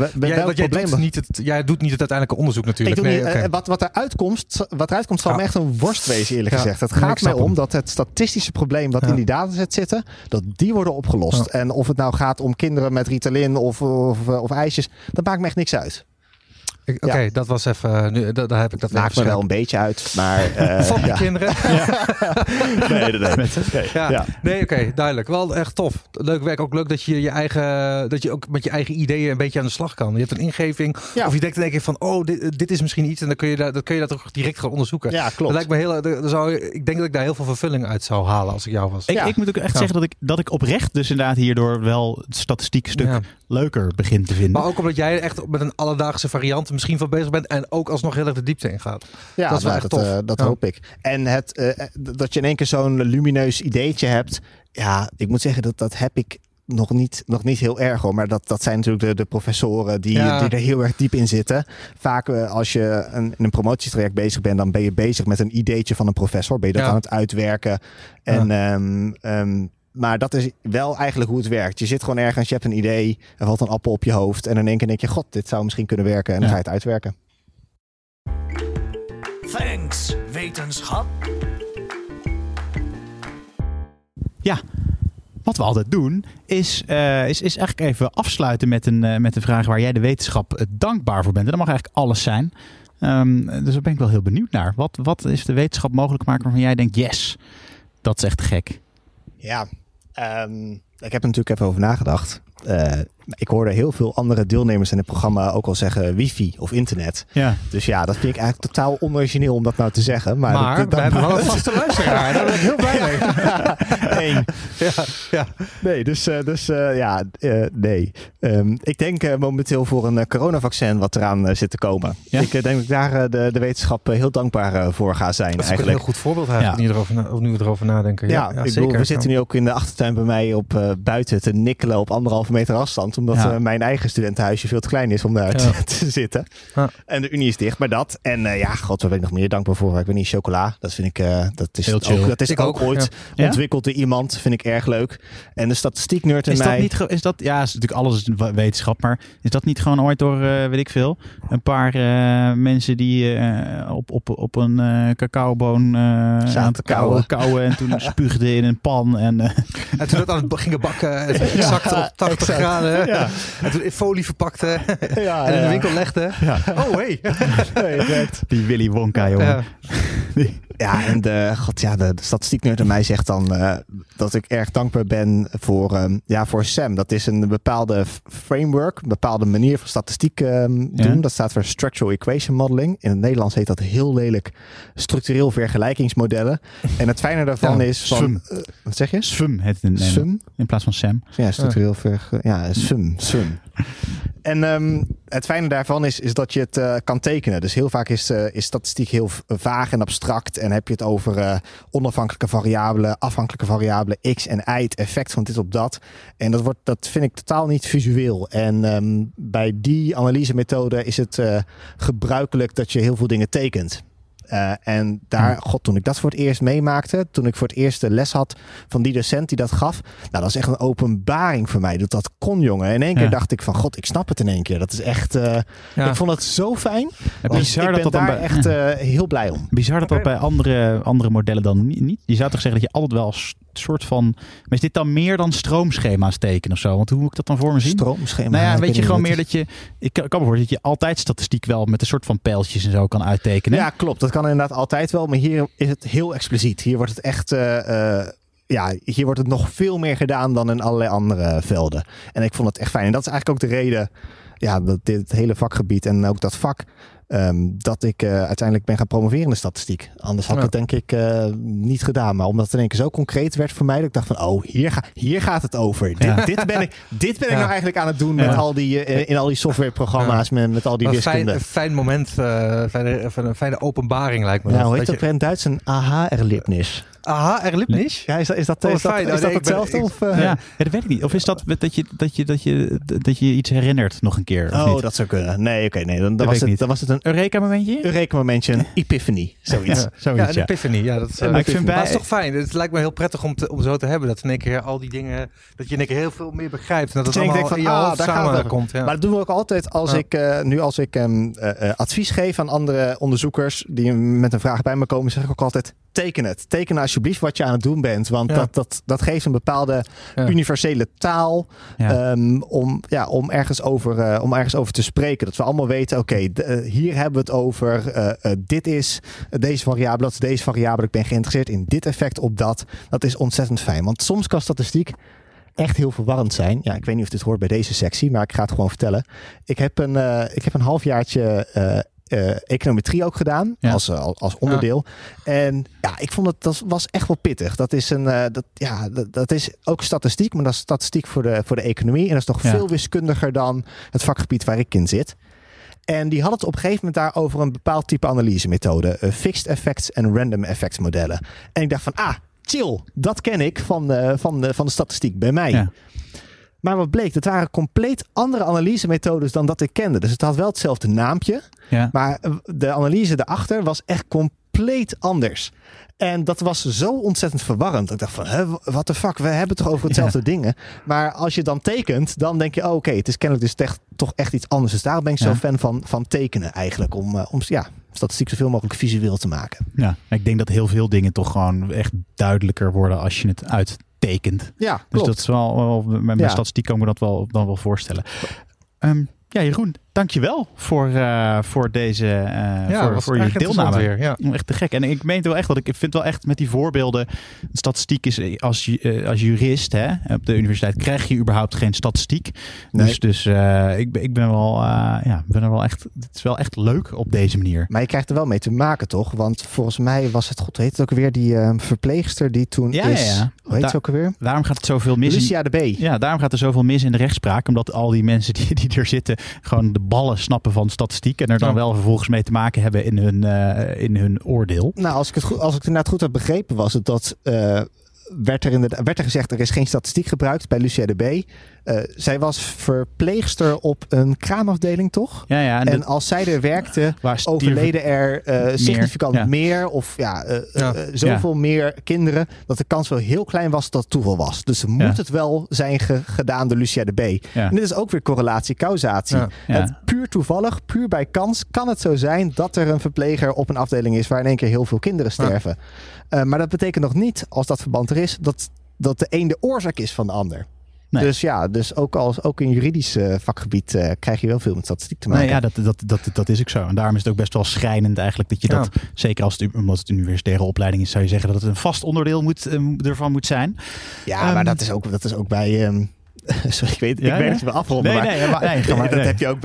jij
doet niet het uiteindelijke onderzoek natuurlijk.
Wat eruit komt zal me echt een worst wezen, eerlijk gezegd. Het gaat mij om dat het statistische probleem wat in die dataset zitten, dat die worden opgelost. Ja. En of het nou gaat om kinderen met Ritalin of ijsjes, dat maakt me echt niks uit.
Oké, dat was even... Nu, daar heb ik dat
maakt me wel een beetje uit, maar...
van de kinderen?
Nee.
Oké, duidelijk. Wel echt tof. Leuk werk. Ook leuk dat je ook met je eigen ideeën een beetje aan de slag kan. Je hebt een ingeving. Of je denkt in één keer van, dit is misschien iets. En dan kun je dat ook direct gaan onderzoeken.
Ja, klopt.
Dat lijkt me ik denk dat ik daar heel veel vervulling uit zou halen als ik jou was.
Ik moet ook echt zeggen dat ik oprecht dus inderdaad hierdoor wel het statistiek stuk leuker begin te vinden.
Maar ook omdat jij echt met een alledaagse variant misschien van bezig bent en ook alsnog heel erg de diepte ingaat.
Ja, dat is wel echt tof. Dat hoop ik. En dat je in één keer zo'n lumineus ideetje hebt. Ja, ik moet zeggen dat heb ik nog niet heel erg hoor. Maar dat zijn natuurlijk de professoren die er heel erg diep in zitten. Vaak als je in een promotietraject bezig bent, dan ben je bezig met een ideetje van een professor. Ben je dat aan het uitwerken. En maar dat is wel eigenlijk hoe het werkt. Je zit gewoon ergens, je hebt een idee, er valt een appel op je hoofd en in één keer denk je, god, dit zou misschien kunnen werken. En dan ga je het uitwerken.
Thanks, wetenschap.
Ja, wat we altijd doen is eigenlijk even afsluiten met een vraag waar jij de wetenschap dankbaar voor bent. En dat mag eigenlijk alles zijn. Dus daar ben ik wel heel benieuwd naar. Wat is de wetenschap mogelijk maken waarvan jij denkt, yes, dat is echt gek.
Ja, ik heb er natuurlijk even over nagedacht. Ik hoorde heel veel andere deelnemers in het programma ook al zeggen wifi of internet. Ja. Dus ja, dat vind ik eigenlijk totaal onorigineel om dat nou te zeggen. Maar
we hebben wel een vaste luisteraar. Daar ben ik heel blij mee.
Eén. Ja. Nee. Ik denk momenteel voor een coronavaccin wat eraan zit te komen. Ja? Ik denk dat ik daar de wetenschap heel dankbaar voor ga zijn.
Dat is
eigenlijk
een heel goed voorbeeld nu we erover nadenken.
Ja, ik bedoel, we zitten nu ook in de achtertuin bij mij op buiten te nikkelen op 1,5 meter afstand. Omdat mijn eigen studentenhuisje veel te klein is om daar te zitten. Ja. En de Unie is dicht, maar dat. En god, waar ben ik nog meer dankbaar voor? Ik weet niet, chocola. Dat vind ik, dat is ook ooit ontwikkeld door iemand. Vind ik erg leuk. En de statistiek nerd in mij.
Is natuurlijk alles wetenschap, maar is dat niet gewoon ooit door, weet ik veel, een paar mensen die op een cacaoboon aan het kauwen en toen spuugden in een pan. En
toen het aan het gingen bakken, exact op 80 graden. Ja. En toen in folie verpakte en in de winkel legde. Ja. Oh, hey.
Het werkt.
Die Willy Wonka, jongen.
Ja, en de statistieknerd in mij zegt dan dat ik erg dankbaar ben voor SAM. Dat is een bepaalde framework, een bepaalde manier van statistiek doen. Dat staat voor Structural Equation Modeling. In het Nederlands heet dat heel lelijk structureel vergelijkingsmodellen. En het fijne daarvan is van... wat zeg je?
SVM heet het in Nederland. In plaats van SAM.
Ja, structureel SVM. En het fijne daarvan is dat je het kan tekenen. Dus heel vaak is statistiek heel vaag en abstract. En heb je het over onafhankelijke variabelen, afhankelijke variabelen, x en y, het effect van dit op dat. En dat vind ik totaal niet visueel. En bij die analysemethode is het gebruikelijk dat je heel veel dingen tekent. En toen ik dat voor het eerst meemaakte, toen ik voor het eerst de les had van die docent die dat gaf, dat was echt een openbaring voor mij. Dat kon, jongen. In één keer dacht ik van, god, ik snap het in één keer. Dat is echt, ik vond het zo fijn.
Bizar
ik ben daar echt heel blij om.
Bizar dat bij andere modellen dan niet. Je zou toch zeggen dat je altijd wel soort van... Maar is dit dan meer dan stroomschema's tekenen of zo? Want hoe moet ik dat dan voor me zien?
Stroomschema.
Nou ja, weet je gewoon meer dat je... Ik kan me voorstellen dat je altijd statistiek wel met een soort van pijltjes en zo kan uittekenen.
Ja, klopt. Dat kan inderdaad altijd wel. Maar hier is het heel expliciet. Hier wordt het echt... hier wordt het nog veel meer gedaan dan in allerlei andere velden. En ik vond het echt fijn. En dat is eigenlijk ook de reden... dat dit hele vakgebied en ook dat vak... dat ik uiteindelijk ben gaan promoveren in de statistiek. Anders had ik het denk ik niet gedaan. Maar omdat het in één keer zo concreet werd voor mij... dat ik dacht van, hier gaat het over.
Ja.
Dit ben ik nou eigenlijk aan het doen... met al die, in al die softwareprogramma's... met al die wiskunde.
Een fijn moment, een fijne openbaring lijkt me.
Ja, hoe heet dat in het Duits? Een aha-erlebnis.
Aha-erlebnis?
Ja, is dat hetzelfde?
Ja, dat weet ik niet. Of is dat dat je iets herinnert nog een keer?
Oh, dat zou kunnen. Nee, dan was het een
Eureka-momentje?
Eureka-momentje, een epiphany. Zoiets.
Een epiphany. Ja, dat
maar het is
toch fijn. Het lijkt me heel prettig om zo te hebben. Dat in één keer al die dingen... Dat je in één keer heel veel meer begrijpt. En dat het allemaal in je hoofd samenkomt. Ja.
Maar dat doen we ook altijd als ik advies geef aan andere onderzoekers... die met een vraag bij me komen, zeg ik ook altijd... Teken het. Teken alsjeblieft wat je aan het doen bent. Want dat geeft een bepaalde universele taal... om ergens over te spreken. Dat we allemaal weten, hier hebben we het over. Dit is deze variabele, dat is deze variabele. Ik ben geïnteresseerd in dit effect op dat. Dat is ontzettend fijn. Want soms kan statistiek echt heel verwarrend zijn. Ja, ik weet niet of dit hoort bij deze sectie, maar ik ga het gewoon vertellen. Ik heb een halfjaartje... econometrie ook gedaan als onderdeel. En ik vond dat was echt wel pittig. Dat is dat is ook statistiek, maar dat is statistiek voor de economie. En dat is nog veel wiskundiger dan het vakgebied waar ik in zit. En die had het op een gegeven moment daar over een bepaald type analysemethode. Fixed effects en random effects modellen. En ik dacht van, chill, dat ken ik van de statistiek bij mij. Ja. Maar wat bleek, dat waren compleet andere analysemethodes dan dat ik kende. Dus het had wel hetzelfde naampje. Ja. Maar de analyse daarachter was echt compleet anders. En dat was zo ontzettend verwarrend. Ik dacht van, what the fuck, we hebben het toch over hetzelfde dingen. Maar als je dan tekent, dan denk je, oké, het is kennelijk dus toch echt iets anders. Dus daarom ben ik zo fan van tekenen eigenlijk. Om statistiek zoveel mogelijk visueel te maken.
Ja, ik denk dat heel veel dingen toch gewoon echt duidelijker worden als je het uittekent.
Ja, klopt.
Dus dat is wel met mijn statistiek kan ik me dat wel voorstellen. Jeroen, dankjewel voor deze voor je deelname.
Weer, ja.
Echt te gek. En ik meen het wel echt, want ik vind wel echt met die voorbeelden, statistiek is als jurist op de universiteit krijg je überhaupt geen statistiek. Nee. Dus ik ben er wel echt. Het is wel echt leuk op deze manier.
Maar je krijgt er wel mee te maken, toch? Want volgens mij was het, hoe heet het ook alweer, die verpleegster die toen is. Ja. Hoe heet het ook alweer?
Daarom gaat het zoveel mis.
Lucia de B.
Ja, daarom gaat er zoveel mis in de rechtspraak, omdat al die mensen die er zitten gewoon de ballen snappen van statistiek en er dan wel vervolgens mee te maken hebben in hun oordeel.
Nou, als ik het inderdaad goed heb begrepen, was het dat werd er gezegd er is geen statistiek gebruikt bij Lucia de B. Zij was verpleegster op een kraamafdeling, toch?
Ja.
En als zij er werkte, overleden er significant meer of zoveel meer kinderen, dat de kans wel heel klein was dat het toeval was. Dus moet het wel zijn gedaan door Lucia de B. Ja. En dit is ook weer correlatie, causatie. Ja. Puur toevallig, puur bij kans, kan het zo zijn dat er een verpleger op een afdeling is waar in één keer heel veel kinderen sterven. Maar dat betekent nog niet, als dat verband er is, dat de een de oorzaak is van de ander. Nee. Dus ook in juridisch vakgebied krijg je wel veel met statistiek te maken.
Nee, dat is ook zo. En daarom is het ook best wel schrijnend eigenlijk dat je dat, zeker omdat het een universitaire opleiding is, zou je zeggen dat het een vast onderdeel ervan moet zijn.
Ja, maar dat is ook bij... sorry, ik weet dat je me afronden. Dat heb je ook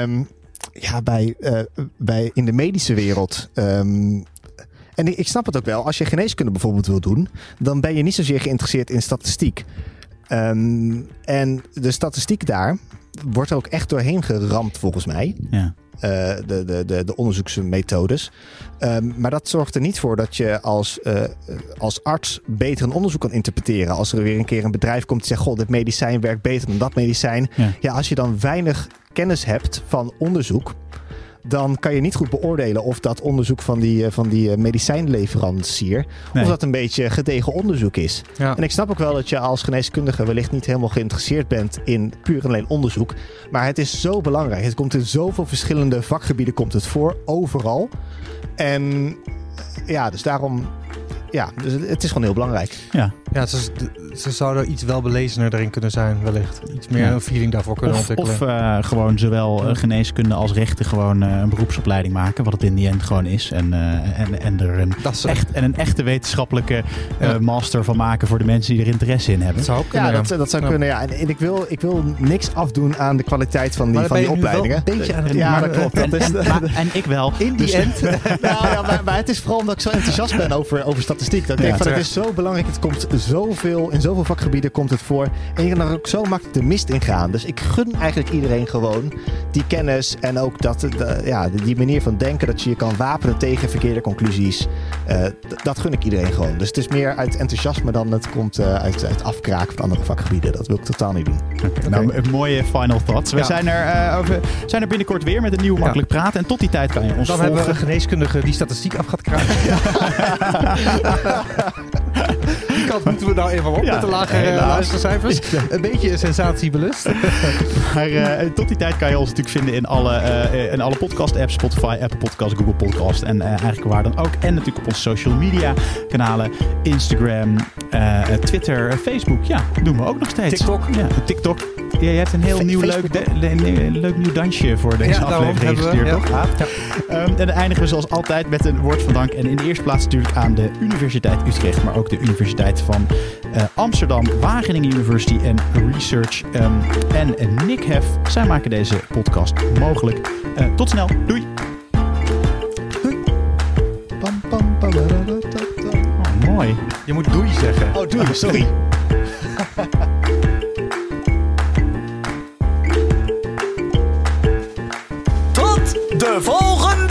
bij in de medische wereld. En ik snap het ook wel. Als je geneeskunde bijvoorbeeld wil doen, dan ben je niet zozeer geïnteresseerd in statistiek. En de statistiek daar, wordt er ook echt doorheen geramd volgens mij.
Ja.
De onderzoeksmethodes. Maar dat zorgt er niet voor dat je als arts beter een onderzoek kan interpreteren. Als er weer een keer een bedrijf komt die zegt, goh, dit medicijn werkt beter dan dat medicijn. Ja, als je dan weinig kennis hebt van onderzoek, dan kan je niet goed beoordelen of dat onderzoek van die medicijnleverancier, of dat een beetje gedegen onderzoek is. Ja. En ik snap ook wel dat je als geneeskundige wellicht niet helemaal geïnteresseerd bent in puur en alleen onderzoek. Maar het is zo belangrijk. Het komt in zoveel verschillende vakgebieden komt het voor, overal. En ja, dus daarom, ja, dus het is gewoon heel belangrijk.
Ja, ze zouden iets welbelezener erin kunnen zijn, wellicht. Iets meer een feeling daarvoor kunnen ontwikkelen.
Of gewoon zowel geneeskunde als rechten gewoon een beroepsopleiding maken. Wat het in die end gewoon is. En er een echte wetenschappelijke master van maken voor de mensen die er interesse in hebben.
Dat zou kunnen. Dat zou kunnen, ja. En ik wil niks afdoen aan de kwaliteit van die opleidingen.
Een beetje aan het
dat klopt.
En ik wel.
In die end. Maar het is vooral omdat ik zo enthousiast ben over statistiek. Dat ik denk van, het is zo belangrijk. Het komt in zoveel vakgebieden komt het voor. En je kan er ook zo makkelijk de mist in gaan. Dus ik gun eigenlijk iedereen gewoon die kennis en ook die manier van denken, dat je je kan wapenen tegen verkeerde conclusies. Dat gun ik iedereen gewoon. Dus het is meer uit enthousiasme dan het komt uit afkraken van andere vakgebieden. Dat wil ik totaal niet doen.
Okay. Nou, een mooie final thoughts. We zijn er binnenkort weer met een nieuwe Makkelijk Praten. En tot die tijd kan je ons volgen.
Dan hebben we een geneeskundige die statistiek af gaat kraken. Die kant moeten we nou even op met de lage luistercijfers. Een beetje een sensatiebelust.
Maar tot die tijd kan je ons natuurlijk vinden in alle podcast-apps. Spotify, Apple Podcast, Google Podcast en eigenlijk waar dan ook. En natuurlijk op onze social media kanalen. Instagram, Twitter, Facebook. Ja, doen we ook nog steeds. TikTok. Ja, je hebt een heel nieuw leuk nieuw dansje voor deze aflevering gestuurd, toch? En dan eindigen we zoals altijd met een woord van dank. En in de eerste plaats natuurlijk aan de Universiteit Utrecht, maar ook de Universiteit van Amsterdam, Wageningen University en Research en Nick Hef. Zij maken deze podcast mogelijk. Tot snel. Doei.
Doei.
Oh, mooi.
Je moet doei zeggen.
Oh, doei. Sorry.
Tot de volgende